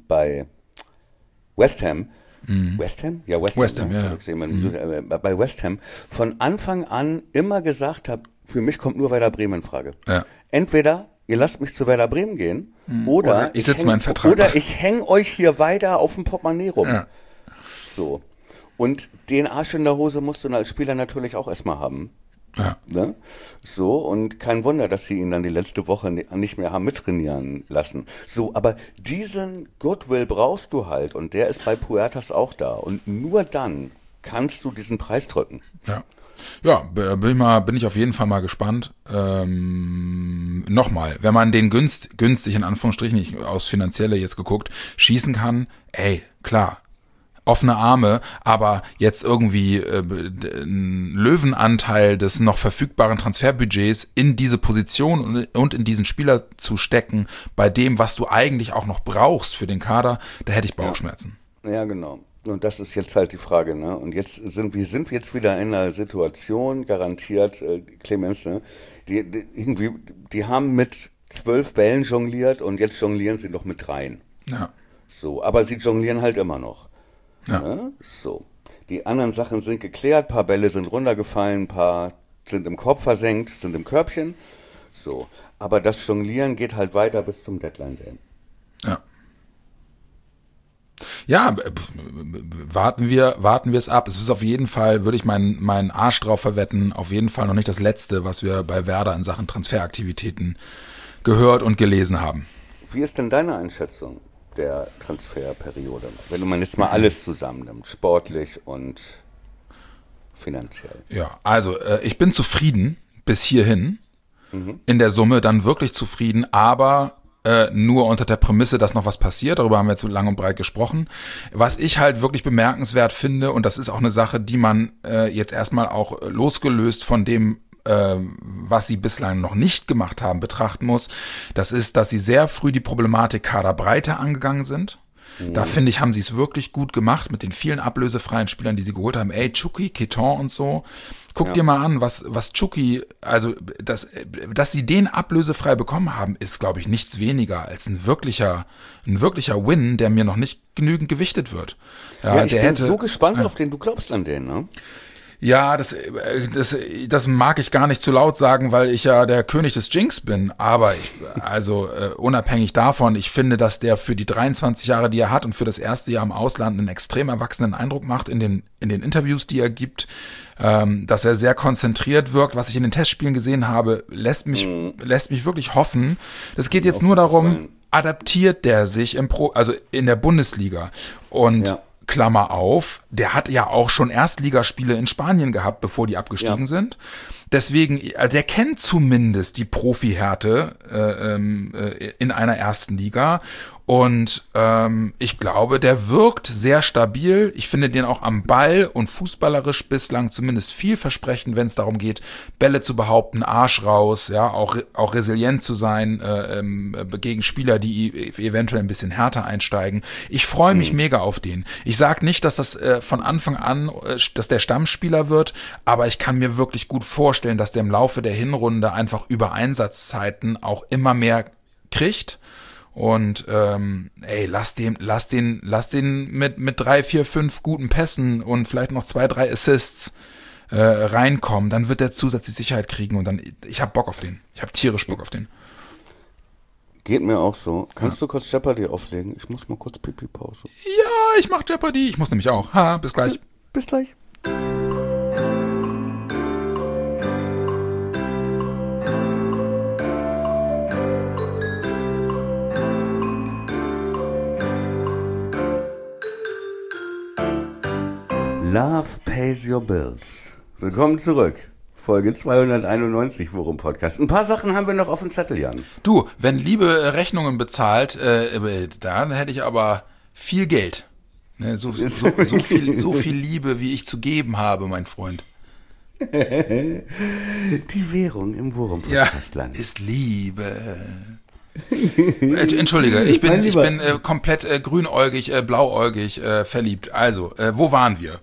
Speaker 2: West Ham, Ja, West Ham, ja. Bei West Ham von Anfang an immer gesagt habe, für mich kommt nur Werder Bremen in Frage. Ja. Entweder ihr lasst mich zu Werder Bremen gehen, oder
Speaker 3: ich setze meinen Vertrag.
Speaker 2: Oder ich hänge euch hier weiter auf dem Portemonnaie rum. Ja. So. Und den Arsch in der Hose musst du als Spieler natürlich auch erstmal haben.
Speaker 3: Ja.
Speaker 2: Ne? So, und kein Wunder, dass sie ihn dann die letzte Woche nicht mehr haben mittrainieren lassen. So, aber diesen Goodwill brauchst du halt, und der ist bei Puertas auch da. Und nur dann kannst du diesen Preis drücken.
Speaker 3: Ja. Ja, bin ich auf jeden Fall mal gespannt. Nochmal, wenn man den günstig in Anführungsstrichen, nicht aus Finanzielle jetzt geguckt, schießen kann, klar, offene Arme, aber jetzt irgendwie einen Löwenanteil des noch verfügbaren Transferbudgets in diese Position und in diesen Spieler zu stecken, bei dem, was du eigentlich auch noch brauchst für den Kader, da hätte ich Bauchschmerzen.
Speaker 2: Ja, genau. Und das ist jetzt halt die Frage, ne? Und jetzt sind wir jetzt wieder in einer Situation, garantiert, Clemens, ne? Die haben mit 12 Bällen jongliert und jetzt jonglieren sie noch mit 3.
Speaker 3: Ja.
Speaker 2: So, aber sie jonglieren halt immer noch.
Speaker 3: Ja.
Speaker 2: Ne? So. Die anderen Sachen sind geklärt, ein paar Bälle sind runtergefallen, ein paar sind im Korb versenkt, sind im Körbchen. So. Aber das Jonglieren geht halt weiter bis zum Deadline Day.
Speaker 3: Ja. Ja, warten wir es ab. Es ist auf jeden Fall, würde ich meinen Arsch drauf verwetten, auf jeden Fall noch nicht das Letzte, was wir bei Werder in Sachen Transferaktivitäten gehört und gelesen haben.
Speaker 2: Wie ist denn deine Einschätzung der Transferperiode? Wenn du mal jetzt mal alles zusammennimmst, sportlich und finanziell.
Speaker 3: Ja, also ich bin zufrieden bis hierhin. In der Summe dann wirklich zufrieden, aber nur unter der Prämisse, dass noch was passiert. Darüber haben wir jetzt lang und breit gesprochen. Was ich halt wirklich bemerkenswert finde, und das ist auch eine Sache, die man jetzt erstmal auch losgelöst von dem, was sie bislang noch nicht gemacht haben, betrachten muss, das ist, dass sie sehr früh die Problematik Kaderbreite angegangen sind. Da finde ich, haben sie es wirklich gut gemacht mit den vielen ablösefreien Spielern, die sie geholt haben. Ey, Chucky, Keton und so. Guck dir mal an, was Chucky, also dass sie den ablösefrei bekommen haben, ist, glaube ich, nichts weniger als ein wirklicher Win, der mir noch nicht genügend gewichtet wird.
Speaker 2: Ja, ich bin so gespannt auf den, du glaubst an den, ne?
Speaker 3: Ja, das mag ich gar nicht zu laut sagen, weil ich ja der König des Jinx bin. Aber unabhängig davon, ich finde, dass der für die 23 Jahre, die er hat und für das erste Jahr im Ausland einen extrem erwachsenen Eindruck macht in den Interviews, die er gibt, dass er sehr konzentriert wirkt. Was ich in den Testspielen gesehen habe, lässt mich wirklich hoffen. Das geht jetzt nur darum, adaptiert der sich in der Bundesliga und Klammer auf, der hat ja auch schon Erstligaspiele in Spanien gehabt, bevor die abgestiegen sind. Deswegen, der kennt zumindest die Profi-Härte in einer ersten Liga. Und ich glaube, der wirkt sehr stabil. Ich finde den auch am Ball und fußballerisch bislang zumindest vielversprechend, wenn es darum geht, Bälle zu behaupten, Arsch raus, ja, auch resilient zu sein gegen Spieler, die eventuell ein bisschen härter einsteigen. Ich freue mich mega auf den. Ich sage nicht, dass das von Anfang an, dass der Stammspieler wird, aber ich kann mir wirklich gut vorstellen, dass der im Laufe der Hinrunde einfach über Einsatzzeiten auch immer mehr kriegt. Und lass den mit 3, 4, 5 guten Pässen und vielleicht noch 2, 3 Assists reinkommen, dann wird der zusätzlich Sicherheit kriegen und dann, ich hab Bock auf den. Ich hab tierisch Bock auf den.
Speaker 2: Geht mir auch so. Kannst du kurz Jeopardy auflegen? Ich muss mal kurz Pipi-Pause.
Speaker 3: Ja, ich mach Jeopardy. Ich muss nämlich auch. Bis gleich.
Speaker 2: Bis gleich. Love pays your bills. Willkommen zurück. Folge 291 Worum Podcast. Ein paar Sachen haben wir noch auf dem Zettel, Jan.
Speaker 3: Du, wenn Liebe Rechnungen bezahlt, dann hätte ich aber viel Geld. Ne, so viel Liebe, wie ich zu geben habe, mein Freund.
Speaker 2: Die Währung im Worum Podcastland.
Speaker 3: Ja, ist Liebe. Entschuldige, ich bin komplett grünäugig, blauäugig verliebt. Also, wo waren wir?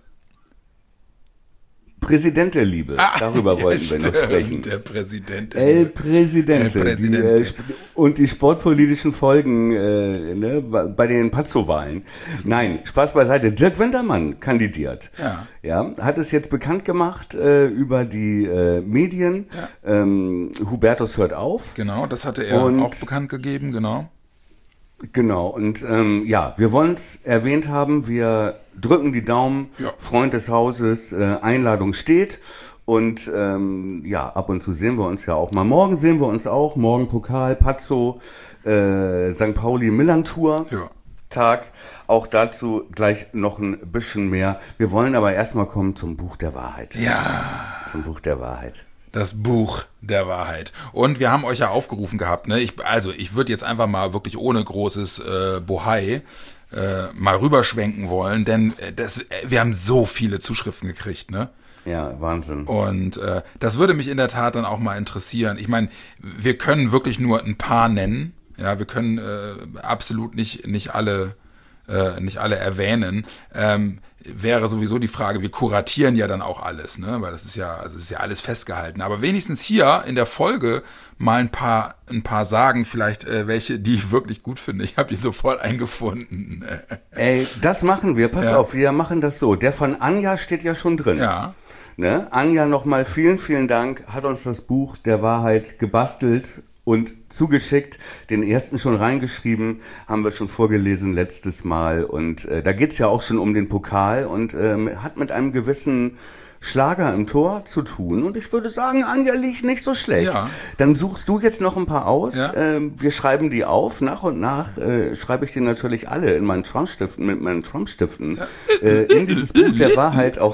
Speaker 2: Präsident der Liebe, darüber wollten wir noch sprechen.
Speaker 3: Der Präsident.
Speaker 2: El Presidente. Und die sportpolitischen Folgen bei den Pazzo-Wahlen. Nein, Spaß beiseite. Dirk Wintermann kandidiert. Ja, hat es jetzt bekannt gemacht über die Medien. Ja. Hubertus hört auf.
Speaker 3: Genau, das hatte er auch bekannt gegeben, genau.
Speaker 2: Genau, und wir wollen es erwähnt haben, wir drücken die Daumen, Freund des Hauses, Einladung steht und ab und zu sehen wir uns ja auch mal. Morgen sehen wir uns auch, morgen Pokal, Pazzo, St. Pauli, Millantour, Tag, auch dazu gleich noch ein bisschen mehr. Wir wollen aber erstmal kommen zum Buch der Wahrheit.
Speaker 3: Ja.
Speaker 2: Zum Buch der Wahrheit.
Speaker 3: Das Buch der Wahrheit. Und wir haben euch ja aufgerufen gehabt, ne? Ich würde jetzt einfach mal wirklich ohne großes Bohai mal rüberschwenken wollen, denn wir haben so viele Zuschriften gekriegt, ne?
Speaker 2: Ja, Wahnsinn.
Speaker 3: Und das würde mich in der Tat dann auch mal interessieren. Ich meine, wir können wirklich nur ein paar nennen. Ja, wir können absolut nicht alle nicht alle erwähnen. Wäre sowieso die Frage, wir kuratieren ja dann auch alles, ne? Weil das ist ja alles festgehalten. Aber wenigstens hier in der Folge mal ein paar sagen, vielleicht welche, die ich wirklich gut finde. Ich habe die sofort eingefunden.
Speaker 2: Ey, das machen wir. Pass auf, wir machen das so. Der von Anja steht ja schon drin.
Speaker 3: Ja.
Speaker 2: Ne? Anja, nochmal vielen, vielen Dank. Hat uns das Buch der Wahrheit gebastelt und zugeschickt, den ersten schon reingeschrieben, haben wir schon vorgelesen letztes Mal und da geht's ja auch schon um den Pokal und hat mit einem gewissen Schlager im Tor zu tun und ich würde sagen, Anja liegt nicht so schlecht. Ja. Dann suchst du jetzt noch ein paar aus, wir schreiben die auf, nach und nach schreibe ich die natürlich alle in meinen Trumpstiften, mit meinen Trumpstiften in dieses Buch der Wahrheit auch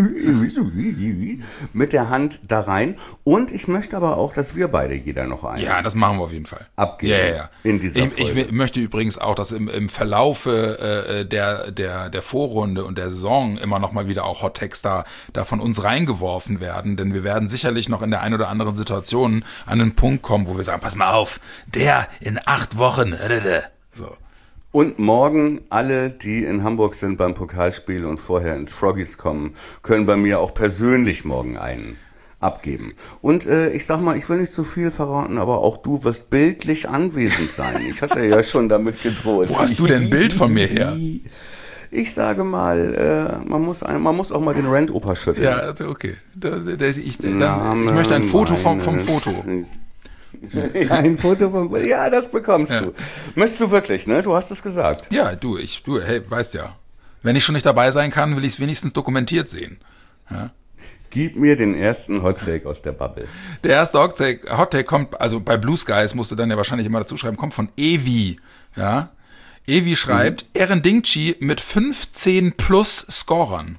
Speaker 2: mit der Hand da rein und ich möchte aber auch, dass wir beide jeder noch einen.
Speaker 3: Ja, das machen wir auf jeden Fall.
Speaker 2: Abgeben in dieser Folge.
Speaker 3: Ich möchte übrigens auch, dass im Verlaufe der Vorrunde und der Saison immer noch mal wieder auch Hot-Takes da von uns reingeworfen werden, denn wir werden sicherlich noch in der einen oder anderen Situation an einen Punkt kommen, wo wir sagen, pass mal auf, der in 8 Wochen, so.
Speaker 2: Und morgen alle, die in Hamburg sind beim Pokalspiel und vorher ins Froggies kommen, können bei mir auch persönlich morgen einen abgeben. Und ich sag mal, ich will nicht zu viel verraten, aber auch du wirst bildlich anwesend sein. Ich hatte ja schon damit gedroht.
Speaker 3: Wo hast du denn ein Bild von mir her?
Speaker 2: Ich sage mal, man muss auch mal den Rent-Opa schütteln.
Speaker 3: Ja, okay. Ich möchte ein Foto vom Foto.
Speaker 2: Ja, ein Foto vom... Ja, das bekommst du. Möchtest du wirklich, ne? Du hast es gesagt.
Speaker 3: Ja, hey, weißt ja. Wenn ich schon nicht dabei sein kann, will ich es wenigstens dokumentiert sehen. Ja?
Speaker 2: Gib mir den ersten Hottake aus der Bubble.
Speaker 3: Der erste Hottake kommt, also bei Blue Skies musst du dann ja wahrscheinlich immer dazu schreiben, kommt von Evi, ja? Evi schreibt, Eren Dingchi mit 15 plus Scorern.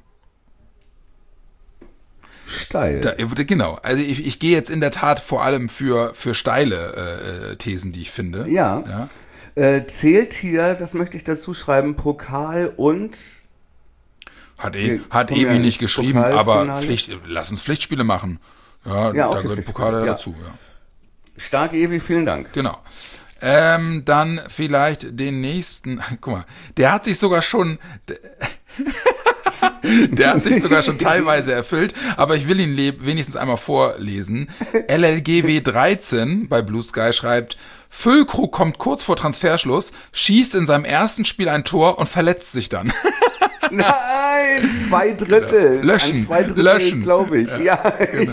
Speaker 2: Steil.
Speaker 3: Genau, also ich gehe jetzt in der Tat vor allem für steile Thesen, die ich finde.
Speaker 2: Ja. Zählt hier, das möchte ich dazu schreiben, Pokal und...
Speaker 3: Hat Evi nicht geschrieben, aber lass uns Pflichtspiele machen. Ja, da gehört Pokal dazu. Ja.
Speaker 2: Stark, Evi, vielen Dank.
Speaker 3: Genau. Dann vielleicht den nächsten. Guck mal, der hat sich sogar schon teilweise erfüllt, aber ich will ihn wenigstens einmal vorlesen. LLGW 13 bei Blue Sky schreibt, Füllkrug kommt kurz vor Transferschluss, schießt in seinem ersten Spiel ein Tor und verletzt sich dann.
Speaker 2: Nein, 2 Drittel.
Speaker 3: Löschen,
Speaker 2: glaube ich. Ja.
Speaker 3: Genau.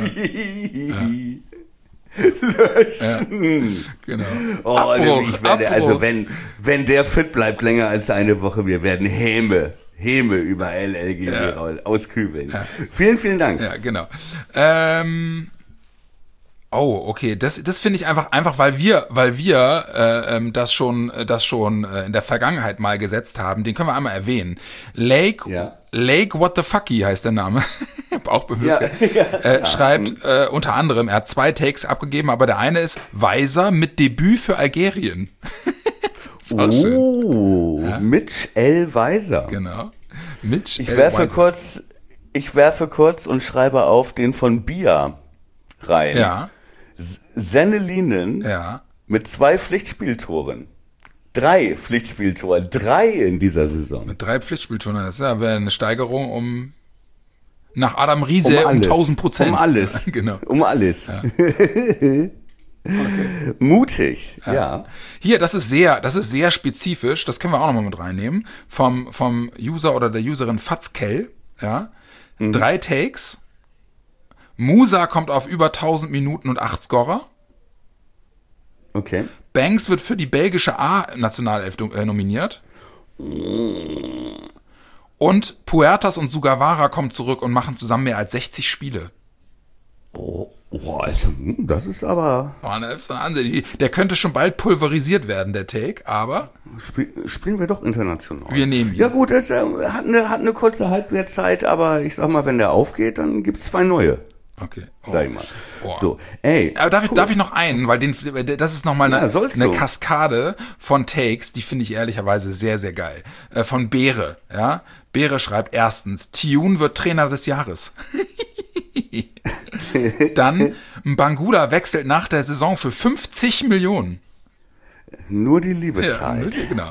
Speaker 2: Löschen.
Speaker 3: Ja, genau.
Speaker 2: Oh,
Speaker 3: Abbruch.
Speaker 2: Also wenn der fit bleibt länger als eine Woche, wir werden Häme über LLG auskübeln. Ja. Vielen, vielen Dank.
Speaker 3: Ja, genau. Okay, das finde ich einfach, weil wir das schon in der Vergangenheit mal gesetzt haben. Den können wir einmal erwähnen. Lake What the Fucky heißt der Name. Auch schreibt unter anderem, er hat 2 Takes abgegeben, aber der eine ist Weiser mit Debüt für Algerien.
Speaker 2: Mitch L. Weiser.
Speaker 3: Genau.
Speaker 2: Ich werfe kurz und schreibe auf den von Bia rein.
Speaker 3: Ja.
Speaker 2: Sennelinen mit 2 Pflichtspieltoren. 3 Pflichtspieltore. 3 in dieser Saison.
Speaker 3: Mit 3 Pflichtspieltoren. Das wäre eine Steigerung nach Adam Riese um 1000%.
Speaker 2: Um alles.
Speaker 3: Genau.
Speaker 2: Um alles. Ja. Okay. Mutig, ja.
Speaker 3: Hier, das ist sehr spezifisch. Das können wir auch nochmal mit reinnehmen. Vom User oder der Userin Fatzkel. Ja. 3 Takes. Musa kommt auf über 1000 Minuten und 8 Scorer.
Speaker 2: Okay.
Speaker 3: Banks wird für die belgische A-Nationalelf nominiert. Und Puertas und Sugawara kommen zurück und machen zusammen mehr als 60 Spiele.
Speaker 2: Also, das ist aber...
Speaker 3: Der könnte schon bald pulverisiert werden, der Take, aber...
Speaker 2: Spielen wir doch international.
Speaker 3: Wir nehmen ihn.
Speaker 2: Ja gut, es hat eine kurze Halbwertzeit, aber ich sag mal, wenn der aufgeht, dann gibt's 2 neue.
Speaker 3: Okay.
Speaker 2: Sag ich mal. So, ey.
Speaker 3: Aber darf ich noch einen, weil das ist nochmal eine Kaskade von Takes, die finde ich ehrlicherweise sehr, sehr geil. Von Beere, ja. Beere schreibt erstens, Tune wird Trainer des Jahres. Dann, Bangula wechselt nach der Saison für 50 Millionen.
Speaker 2: Nur die Liebe zahlt.
Speaker 3: Genau.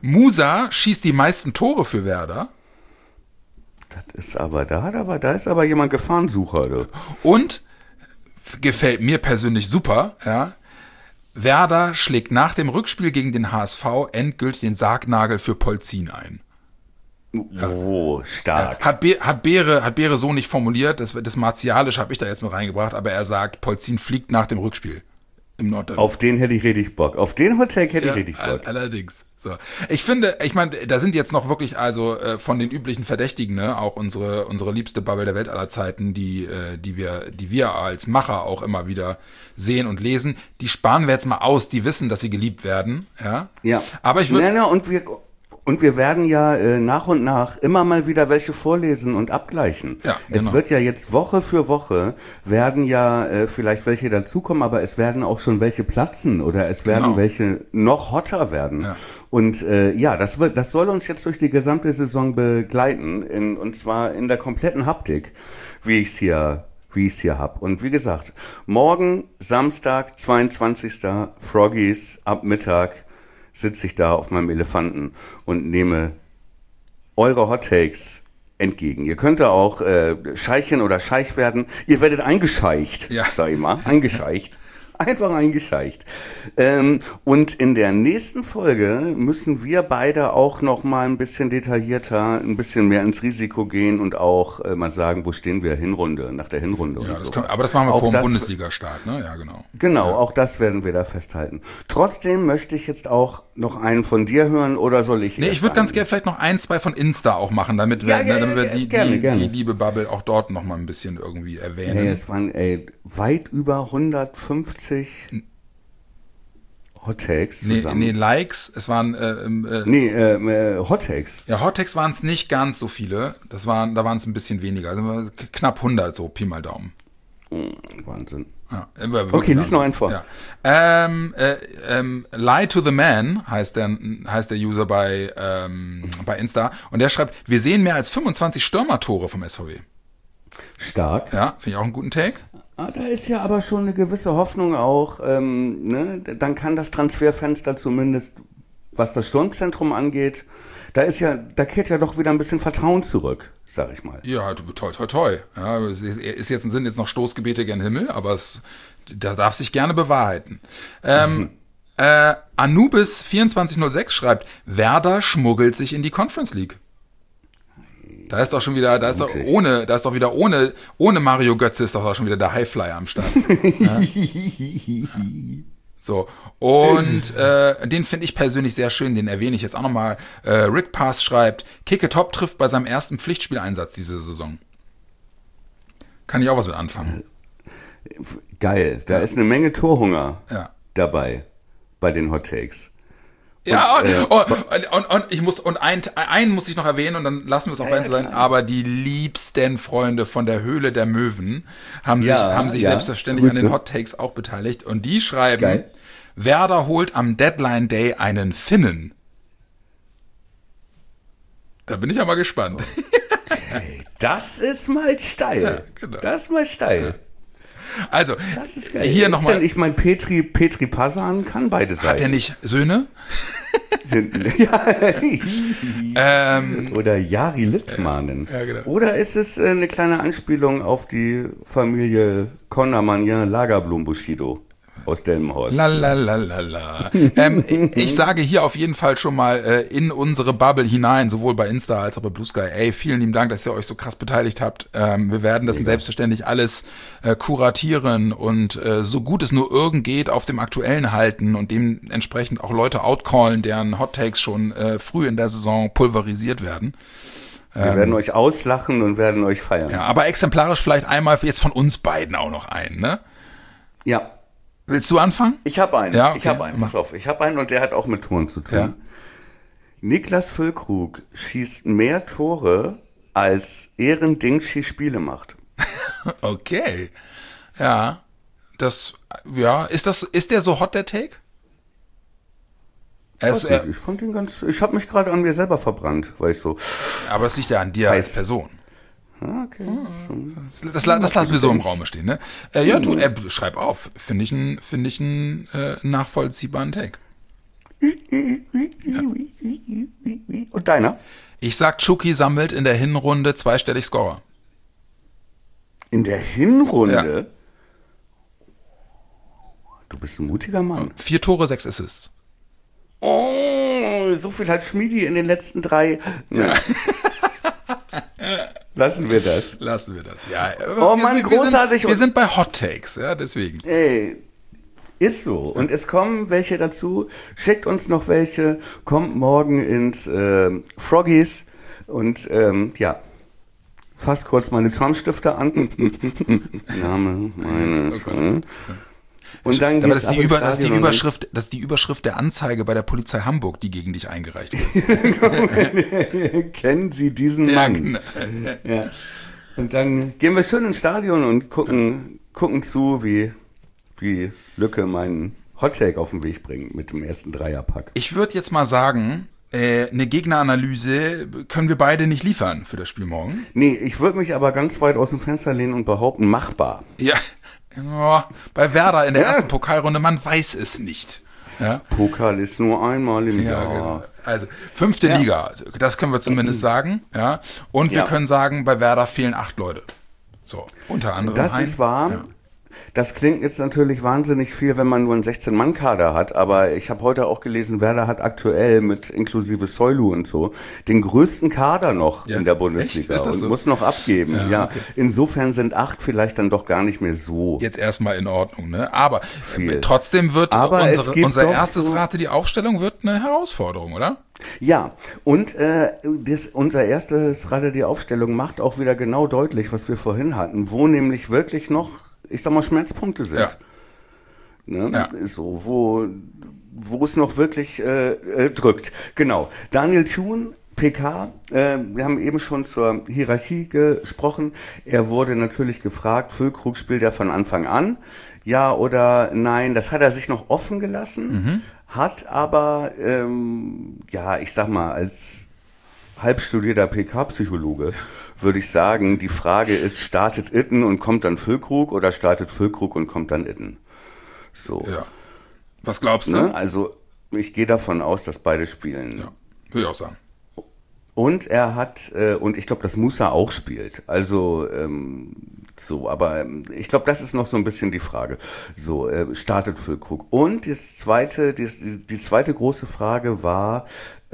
Speaker 3: Musa schießt die meisten Tore für Werder.
Speaker 2: Das ist aber, da ist aber jemand Gefahrensucher. Du.
Speaker 3: Und, gefällt mir persönlich super, ja, Werder schlägt nach dem Rückspiel gegen den HSV endgültig den Sargnagel für Polzin ein.
Speaker 2: Oh, stark.
Speaker 3: Hat Beere so nicht formuliert, das Martialisch habe ich da jetzt mit reingebracht, aber er sagt, Polzin fliegt nach dem Rückspiel im Nordderby.
Speaker 2: Auf den hätte ich richtig Bock. Auf den Hottake hätte ich richtig Bock.
Speaker 3: Allerdings. So. Ich meine, da sind jetzt noch wirklich von den üblichen Verdächtigen, ne, auch unsere liebste Bubble der Welt aller Zeiten, die wir als Macher auch immer wieder sehen und lesen, die sparen wir jetzt mal aus, die wissen, dass sie geliebt werden, ja.
Speaker 2: Ja.
Speaker 3: Aber ich würde
Speaker 2: Und wir werden ja nach und nach immer mal wieder welche vorlesen und abgleichen.
Speaker 3: Ja, genau.
Speaker 2: Es wird ja jetzt Woche für Woche werden ja vielleicht welche dazukommen, aber es werden auch schon welche platzen oder es werden welche noch hotter werden. Ja. Und das soll uns jetzt durch die gesamte Saison begleiten, und zwar in der kompletten Haptik, wie ich es hier hab. Und wie gesagt, morgen, Samstag, 22. Froggies ab Mittag, sitze ich da auf meinem Elefanten und nehme eure Hot Takes entgegen. Ihr könnt da auch Scheichin oder Scheich werden. Ihr werdet eingescheicht, sag ich mal. Eingescheicht. Einfach eingescheicht. Und in der nächsten Folge müssen wir beide auch noch mal ein bisschen detaillierter, ein bisschen mehr ins Risiko gehen und auch mal sagen, wo stehen wir nach der Hinrunde
Speaker 3: ja,
Speaker 2: und so.
Speaker 3: Aber das machen wir vor dem Bundesliga-Start, ne? Ja, genau.
Speaker 2: Genau, auch das werden wir da festhalten. Trotzdem möchte ich jetzt auch noch einen von dir hören, oder soll ich?
Speaker 3: Nee, ich würde ganz gerne vielleicht noch 1, 2 von Insta auch machen, damit wir die liebe Bubble auch dort noch mal ein bisschen irgendwie erwähnen.
Speaker 2: Hey, es waren weit über 150 Hot Takes zusammen.
Speaker 3: Nee, Likes, es waren
Speaker 2: Hot Takes.
Speaker 3: Ja, Hot Takes waren es nicht ganz so viele, da waren es ein bisschen weniger, also knapp 100, so Pi mal Daumen.
Speaker 2: Wahnsinn.
Speaker 3: Ja,
Speaker 2: okay, lies noch einen vor.
Speaker 3: Ja. Lie to the Man heißt der User bei Insta, und der schreibt, wir sehen mehr als 25 Stürmertore vom SVW.
Speaker 2: Stark.
Speaker 3: Ja, finde ich auch einen guten Take.
Speaker 2: Da ist ja aber schon eine gewisse Hoffnung auch, dann kann das Transferfenster zumindest, was das Sturmzentrum angeht, da kehrt ja doch wieder ein bisschen Vertrauen zurück, sag ich mal.
Speaker 3: Ja, toi. Ja, sind jetzt noch Stoßgebete gen Himmel, aber da darf sich gerne bewahrheiten. Anubis 2406 schreibt, Werder schmuggelt sich in die Conference League. Da ist doch wieder ohne Mario Götze ist doch schon wieder der Highflyer am Start. Ja. So, und den finde ich persönlich sehr schön, den erwähne ich jetzt auch nochmal. Rick Pass schreibt, Kicke Top trifft bei seinem ersten Pflichtspieleinsatz diese Saison. Kann ich auch was mit anfangen.
Speaker 2: Geil, da ist eine Menge Torhunger dabei bei den Hot Takes.
Speaker 3: Einen muss ich noch erwähnen, und dann lassen wir es auch bei sein, aber die liebsten Freunde von der Höhle der Möwen haben sich selbstverständlich Grüße an den Hot Takes auch beteiligt, und die schreiben, geil. Werder holt am Deadline Day einen Finnen. Da bin ich ja mal gespannt.
Speaker 2: Okay, das ist mal steil. Ja, genau. Das ist mal steil. Ja.
Speaker 3: Also,
Speaker 2: das ist geil.
Speaker 3: Hier nochmal.
Speaker 2: Ich meine, Petri Pasan kann beide sein.
Speaker 3: Hat er nicht Söhne?
Speaker 2: Oder Jari Littmanen.
Speaker 3: Ja, genau.
Speaker 2: Oder ist es eine kleine Anspielung auf die Familie Connermanien Lagerblum Bushido aus Delmenhorst?
Speaker 3: Ich sage hier auf jeden Fall schon mal in unsere Bubble hinein, sowohl bei Insta als auch bei Blue Sky. Vielen lieben Dank, dass ihr euch so krass beteiligt habt. Wir werden das selbstverständlich alles kuratieren und so gut es nur irgend geht auf dem Aktuellen halten und dementsprechend auch Leute outcallen, deren Hot Takes schon früh in der Saison pulverisiert werden.
Speaker 2: Wir werden euch auslachen und werden euch feiern.
Speaker 3: Ja, aber exemplarisch vielleicht einmal jetzt von uns beiden auch noch einen, ne?
Speaker 2: Ja.
Speaker 3: Willst du anfangen?
Speaker 2: Ich habe einen.
Speaker 3: Ja, okay.
Speaker 2: Ich habe einen. Pass auf. Ich habe einen, und der hat auch mit Toren zu tun. Ja. Niklas Füllkrug schießt mehr Tore, als Ehren-Dingschi Spiele macht.
Speaker 3: Okay. Ja. Ist der so hot, der Take?
Speaker 2: Ich fand ihn ich habe mich gerade an mir selber verbrannt, weil ich so.
Speaker 3: Aber es liegt ja an dir als Person.
Speaker 2: Okay.
Speaker 3: Das lassen wir so im Raum stehen, ne? Du schreib auf. Finde ich einen nachvollziehbaren Take.
Speaker 2: Und deiner?
Speaker 3: Ich sag, Chucky sammelt in der Hinrunde zweistellig Scorer.
Speaker 2: In der Hinrunde?
Speaker 3: Ja.
Speaker 2: Du bist ein mutiger Mann.
Speaker 3: 4 Tore, 6 Assists.
Speaker 2: Oh, so viel hat Schmiedi in den letzten 3. Ja. Lassen wir das.
Speaker 3: Ja.
Speaker 2: Oh Mann, großartig.
Speaker 3: Wir sind bei Hot Takes, ja, deswegen.
Speaker 2: Ey, ist so. Und es kommen welche dazu. Schickt uns noch welche. Kommt morgen ins Froggies. Und fasst kurz meine Trump-Stifte an. Name meines. Und dann geht's
Speaker 3: das ist die Überschrift der Anzeige bei der Polizei Hamburg, die gegen dich eingereicht wird.
Speaker 2: Kennen Sie diesen Mann? Genau. Ja. Und dann gehen wir schön ins Stadion und gucken zu, wie Lücke meinen Hottake auf den Weg bringt mit dem ersten Dreierpack.
Speaker 3: Ich würde jetzt mal sagen, eine Gegneranalyse können wir beide nicht liefern für das Spiel morgen.
Speaker 2: Nee, ich würde mich aber ganz weit aus dem Fenster lehnen und behaupten, machbar.
Speaker 3: Ja. Ja, bei Werder in der ersten Pokalrunde, man weiß es nicht. Ja?
Speaker 2: Pokal ist nur einmal im Jahr.
Speaker 3: Genau. Also 5. Liga, das können wir zumindest sagen. Ja? Und wir können sagen, bei Werder fehlen 8 Leute. So, unter anderem
Speaker 2: Das ist wahr.
Speaker 3: Ja.
Speaker 2: Das klingt jetzt natürlich wahnsinnig viel, wenn man nur einen 16-Mann-Kader hat, aber ich habe heute auch gelesen, Werder hat aktuell mit inklusive Soylu und so den größten Kader noch in der Bundesliga und so? Muss noch abgeben. Ja. Okay. Insofern sind 8 vielleicht dann doch gar nicht mehr so.
Speaker 3: Jetzt erstmal in Ordnung, ne? Aber trotzdem wird unser erstes Rate, die Aufstellung wird eine Herausforderung, oder?
Speaker 2: Ja, und unser erstes Rate, die Aufstellung macht auch wieder genau deutlich, was wir vorhin hatten, wo nämlich wirklich noch, ich sag mal, Schmerzpunkte sind.
Speaker 3: Ja.
Speaker 2: Ne? Ja. So, wo es noch wirklich drückt. Genau. Daniel Thun, PK, wir haben eben schon zur Hierarchie gesprochen. Er wurde natürlich gefragt, Füllkrug spielt er von Anfang an? Ja oder nein? Das hat er sich noch offen gelassen, hat aber, ich sag mal, als halbstudierter PK-Psychologe würde ich sagen, die Frage ist, startet Itten und kommt dann Füllkrug oder startet Füllkrug und kommt dann Itten? So.
Speaker 3: Ja. Was glaubst du?
Speaker 2: Ne? Also ich gehe davon aus, dass beide spielen.
Speaker 3: Ja, würde ich auch sagen.
Speaker 2: Und er hat, und ich glaube, dass Musa auch spielt. Also aber ich glaube, das ist noch so ein bisschen die Frage. So, startet Füllkrug. Und die zweite große Frage war,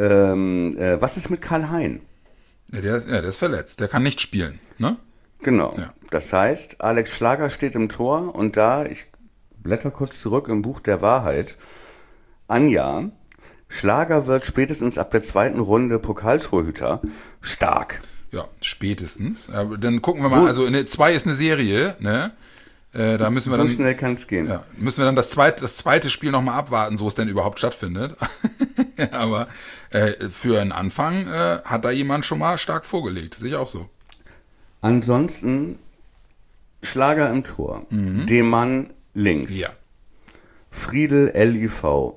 Speaker 2: was ist mit Karl-Hein?
Speaker 3: Ja, der ist verletzt. Der kann nicht spielen, ne?
Speaker 2: Genau.
Speaker 3: Ja.
Speaker 2: Das heißt, Alex Schlager steht im Tor und ich blätter kurz zurück im Buch der Wahrheit. Anja, Schlager wird spätestens ab der 2. Runde Pokaltorhüter. Stark.
Speaker 3: Ja, spätestens. Aber dann gucken wir mal, also 2 ist eine Serie, ne? Da müssen wir
Speaker 2: so
Speaker 3: dann,
Speaker 2: schnell kann es gehen.
Speaker 3: Ja, müssen wir dann das zweite Spiel nochmal abwarten, so es denn überhaupt stattfindet. Aber für einen Anfang hat da jemand schon mal stark vorgelegt. Sehe ich auch so.
Speaker 2: Ansonsten Schlager im Tor. Demann links.
Speaker 3: Ja.
Speaker 2: Friedel LIV.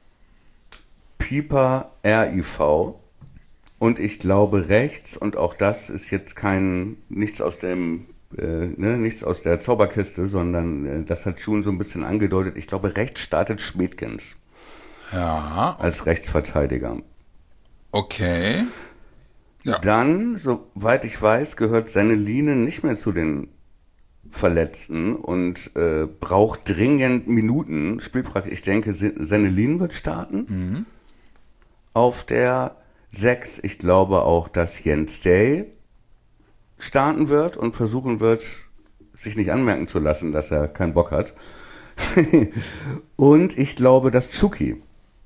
Speaker 2: Pieper RIV. Und ich glaube rechts, und auch das ist jetzt nichts aus der Zauberkiste, sondern das hat schon so ein bisschen angedeutet. Ich glaube, rechts startet Schmidgens.
Speaker 3: Ja.
Speaker 2: Als Rechtsverteidiger.
Speaker 3: Okay. Ja.
Speaker 2: Dann, soweit ich weiß, gehört Senelinen nicht mehr zu den Verletzten und braucht dringend Minuten. Spielpraxis. Ich denke, Senelinen wird starten. Auf der 6. Ich glaube auch, dass Jens Day starten wird und versuchen wird, sich nicht anmerken zu lassen, dass er keinen Bock hat. Und ich glaube, dass Chucky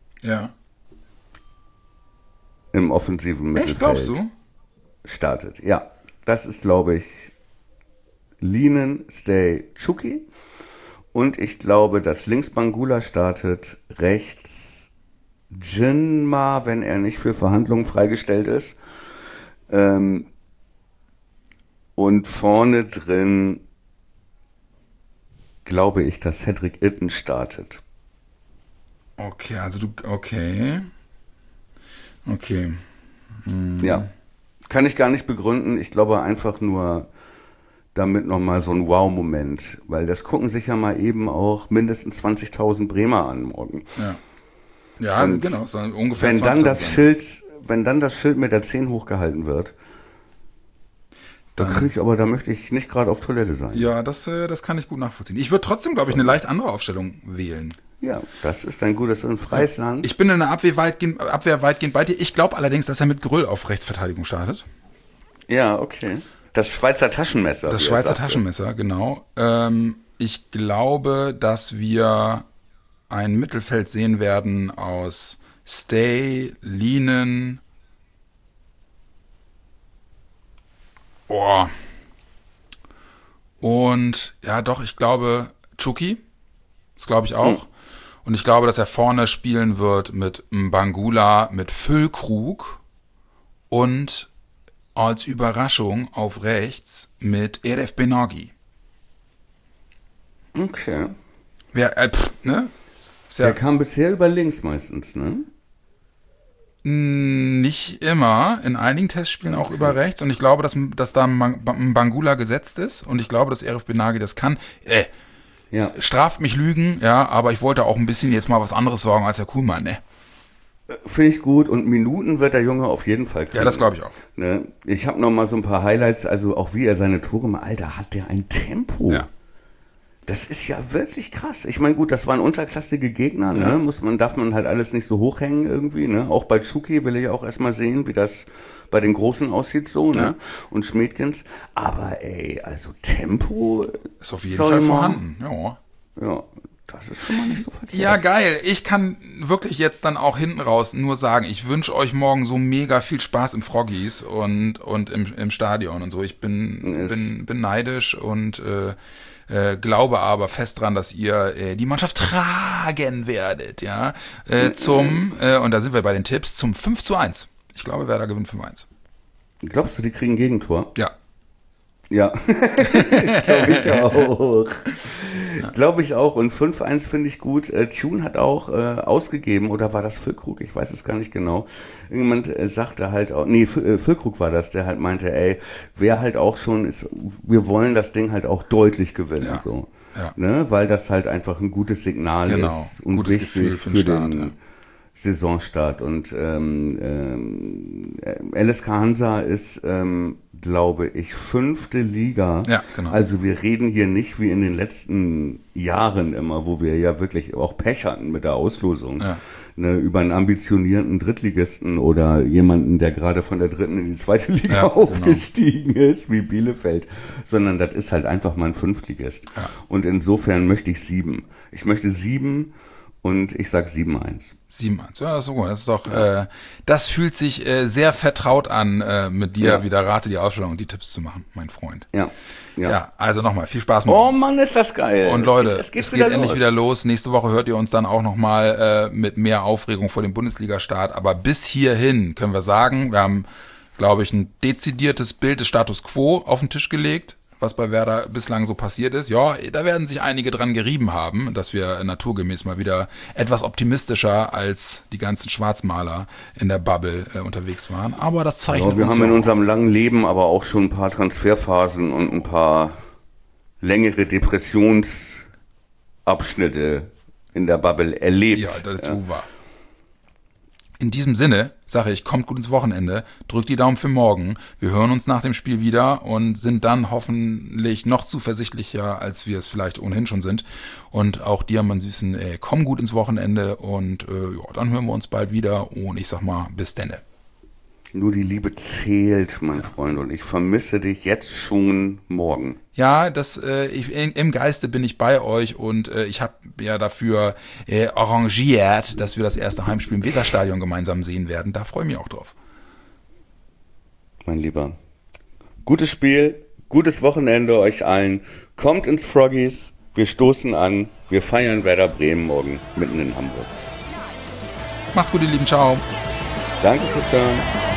Speaker 2: im offensiven Mittelfeld startet. Ja, das ist, glaube ich, Linen, Stay, Chucky. Und ich glaube, dass links Bangula startet, rechts Jinma, wenn er nicht für Verhandlungen freigestellt ist. Und vorne drin glaube ich, dass Cedric Itten startet.
Speaker 3: Okay, also okay.
Speaker 2: Ja, kann ich gar nicht begründen. Ich glaube einfach nur, damit nochmal so ein Wow-Moment. Weil das gucken sich ja mal eben auch mindestens 20.000 Bremer an morgen.
Speaker 3: Ja. Ja,
Speaker 2: und
Speaker 3: genau, so ungefähr
Speaker 2: wenn
Speaker 3: 20.000
Speaker 2: dann
Speaker 3: Euro.
Speaker 2: wenn dann das Schild mit der 10 hochgehalten wird, da möchte ich nicht gerade auf Toilette sein.
Speaker 3: Ja, das kann ich gut nachvollziehen. Ich würde trotzdem, glaube ich, eine leicht andere Aufstellung wählen.
Speaker 2: Ja, das ist ein gutes und freies Land.
Speaker 3: Ich bin in der Abwehr weitgehend bei dir. Ich glaube allerdings, dass er mit Grüll auf Rechtsverteidigung startet.
Speaker 2: Ja, okay. Das Schweizer Taschenmesser.
Speaker 3: Das Schweizer Taschenmesser, genau. Ich glaube, dass wir ein Mittelfeld sehen werden aus Stay, Lienen. Und ja, doch, ich glaube, Chucky. Das glaube ich auch. Und ich glaube, dass er vorne spielen wird mit Mbangula, mit Füllkrug und als Überraschung auf rechts mit Eref Benoggi.
Speaker 2: Okay.
Speaker 3: Ne?
Speaker 2: Der kam bisher über links meistens, ne?
Speaker 3: Nicht immer. In einigen Testspielen auch über rechts. Und ich glaube, dass da Mbangula gesetzt ist. Und ich glaube, dass Eref Benoggi das kann.
Speaker 2: Ja.
Speaker 3: Straft mich Lügen, ja, aber ich wollte auch ein bisschen jetzt mal was anderes sagen als der Kuhlmann, ne?
Speaker 2: Finde ich gut und Minuten wird der Junge auf jeden Fall kriegen.
Speaker 3: Ja, das glaube ich auch.
Speaker 2: Ne? Ich habe noch mal so ein paar Highlights, also auch wie er seine Tore macht. Alter, hat der ein Tempo.
Speaker 3: Ja.
Speaker 2: Das ist ja wirklich krass. Ich meine, gut, das waren unterklassige Gegner, ne? Darf man halt alles nicht so hochhängen irgendwie, ne? Auch bei Chucky will ich auch erstmal sehen, wie das bei den Großen aussieht so, ne? Und Schmiedkens. Aber ey, also Tempo
Speaker 3: ist auf jeden Fall vorhanden,
Speaker 2: Ja, das ist schon mal nicht so verkehrt.
Speaker 3: Ja, geil. Ich kann wirklich jetzt dann auch hinten raus nur sagen, ich wünsche euch morgen so mega viel Spaß im Froggies und im Stadion und so. Ich bin neidisch und glaube aber fest dran, dass ihr die Mannschaft tragen werdet, ja, und da sind wir bei den Tipps, zum 5:1. Ich glaube, Werder gewinnt 5:1.
Speaker 2: Glaubst du, die kriegen ein Gegentor?
Speaker 3: Ja.
Speaker 2: Ja, glaube ich auch. Glaube ich auch. Und 5:1 finde ich gut. Tune hat auch ausgegeben, oder war das Füllkrug? Ich weiß es gar nicht genau. Irgendjemand sagte halt auch, Füllkrug war das, der halt meinte, ey, wer halt auch schon ist, wir wollen das Ding halt auch deutlich gewinnen, so. Ja. Ne? Weil das halt einfach ein gutes Signal ist und
Speaker 3: gutes
Speaker 2: wichtig
Speaker 3: Gefühl für
Speaker 2: den Saisonstart. Und LSK Hansa ist, glaube ich, 5. Liga.
Speaker 3: Ja, genau.
Speaker 2: Also wir reden hier nicht wie in den letzten Jahren immer, wo wir ja wirklich auch Pech hatten mit der Auslosung. Ja. Ne, über einen ambitionierten Drittligisten oder jemanden, der gerade von der 3. in die 2. Liga aufgestiegen ist, wie Bielefeld. Sondern das ist halt einfach mal ein 5-Ligist. Ja. Und insofern möchte ich 7. Ich möchte 7. Und ich sag 7:1.
Speaker 3: 7:1, ja, das ist so gut. Das ist doch, das fühlt sich sehr vertraut an, mit dir wieder Rate die Ausstellung und die Tipps zu machen, mein Freund. Ja, also nochmal, viel Spaß mit.
Speaker 2: Oh Mann, ist das geil.
Speaker 3: Und Leute, es geht endlich wieder los. Nächste Woche hört ihr uns dann auch nochmal mit mehr Aufregung vor dem Bundesliga-Start. Aber bis hierhin können wir sagen, wir haben, glaube ich, ein dezidiertes Bild des Status Quo auf den Tisch gelegt, was bei Werder bislang so passiert ist. Ja, da werden sich einige dran gerieben haben, dass wir naturgemäß mal wieder etwas optimistischer als die ganzen Schwarzmaler in der Bubble unterwegs waren. Aber das zeichnet uns.
Speaker 2: Wir haben in unserem langen Leben aber auch schon ein paar Transferphasen und ein paar längere Depressionsabschnitte in der Bubble erlebt.
Speaker 3: Ja, das ist wahr. In diesem Sinne sage ich, kommt gut ins Wochenende, drückt die Daumen für morgen. Wir hören uns nach dem Spiel wieder und sind dann hoffentlich noch zuversichtlicher, als wir es vielleicht ohnehin schon sind. Und auch dir, mein Süßen, komm gut ins Wochenende und dann hören wir uns bald wieder. Und ich sag mal, bis denne.
Speaker 2: Nur die Liebe zählt, mein Freund, und ich vermisse dich jetzt schon morgen.
Speaker 3: Ja, im Geiste bin ich bei euch und ich habe ja dafür arrangiert, dass wir das erste Heimspiel im Weserstadion gemeinsam sehen werden. Da freue ich mich auch drauf.
Speaker 2: Mein Lieber, gutes Spiel, gutes Wochenende euch allen. Kommt ins Froggies, wir stoßen an, wir feiern Werder Bremen morgen mitten in Hamburg.
Speaker 3: Macht's gut, ihr Lieben, ciao.
Speaker 2: Danke fürs Hören.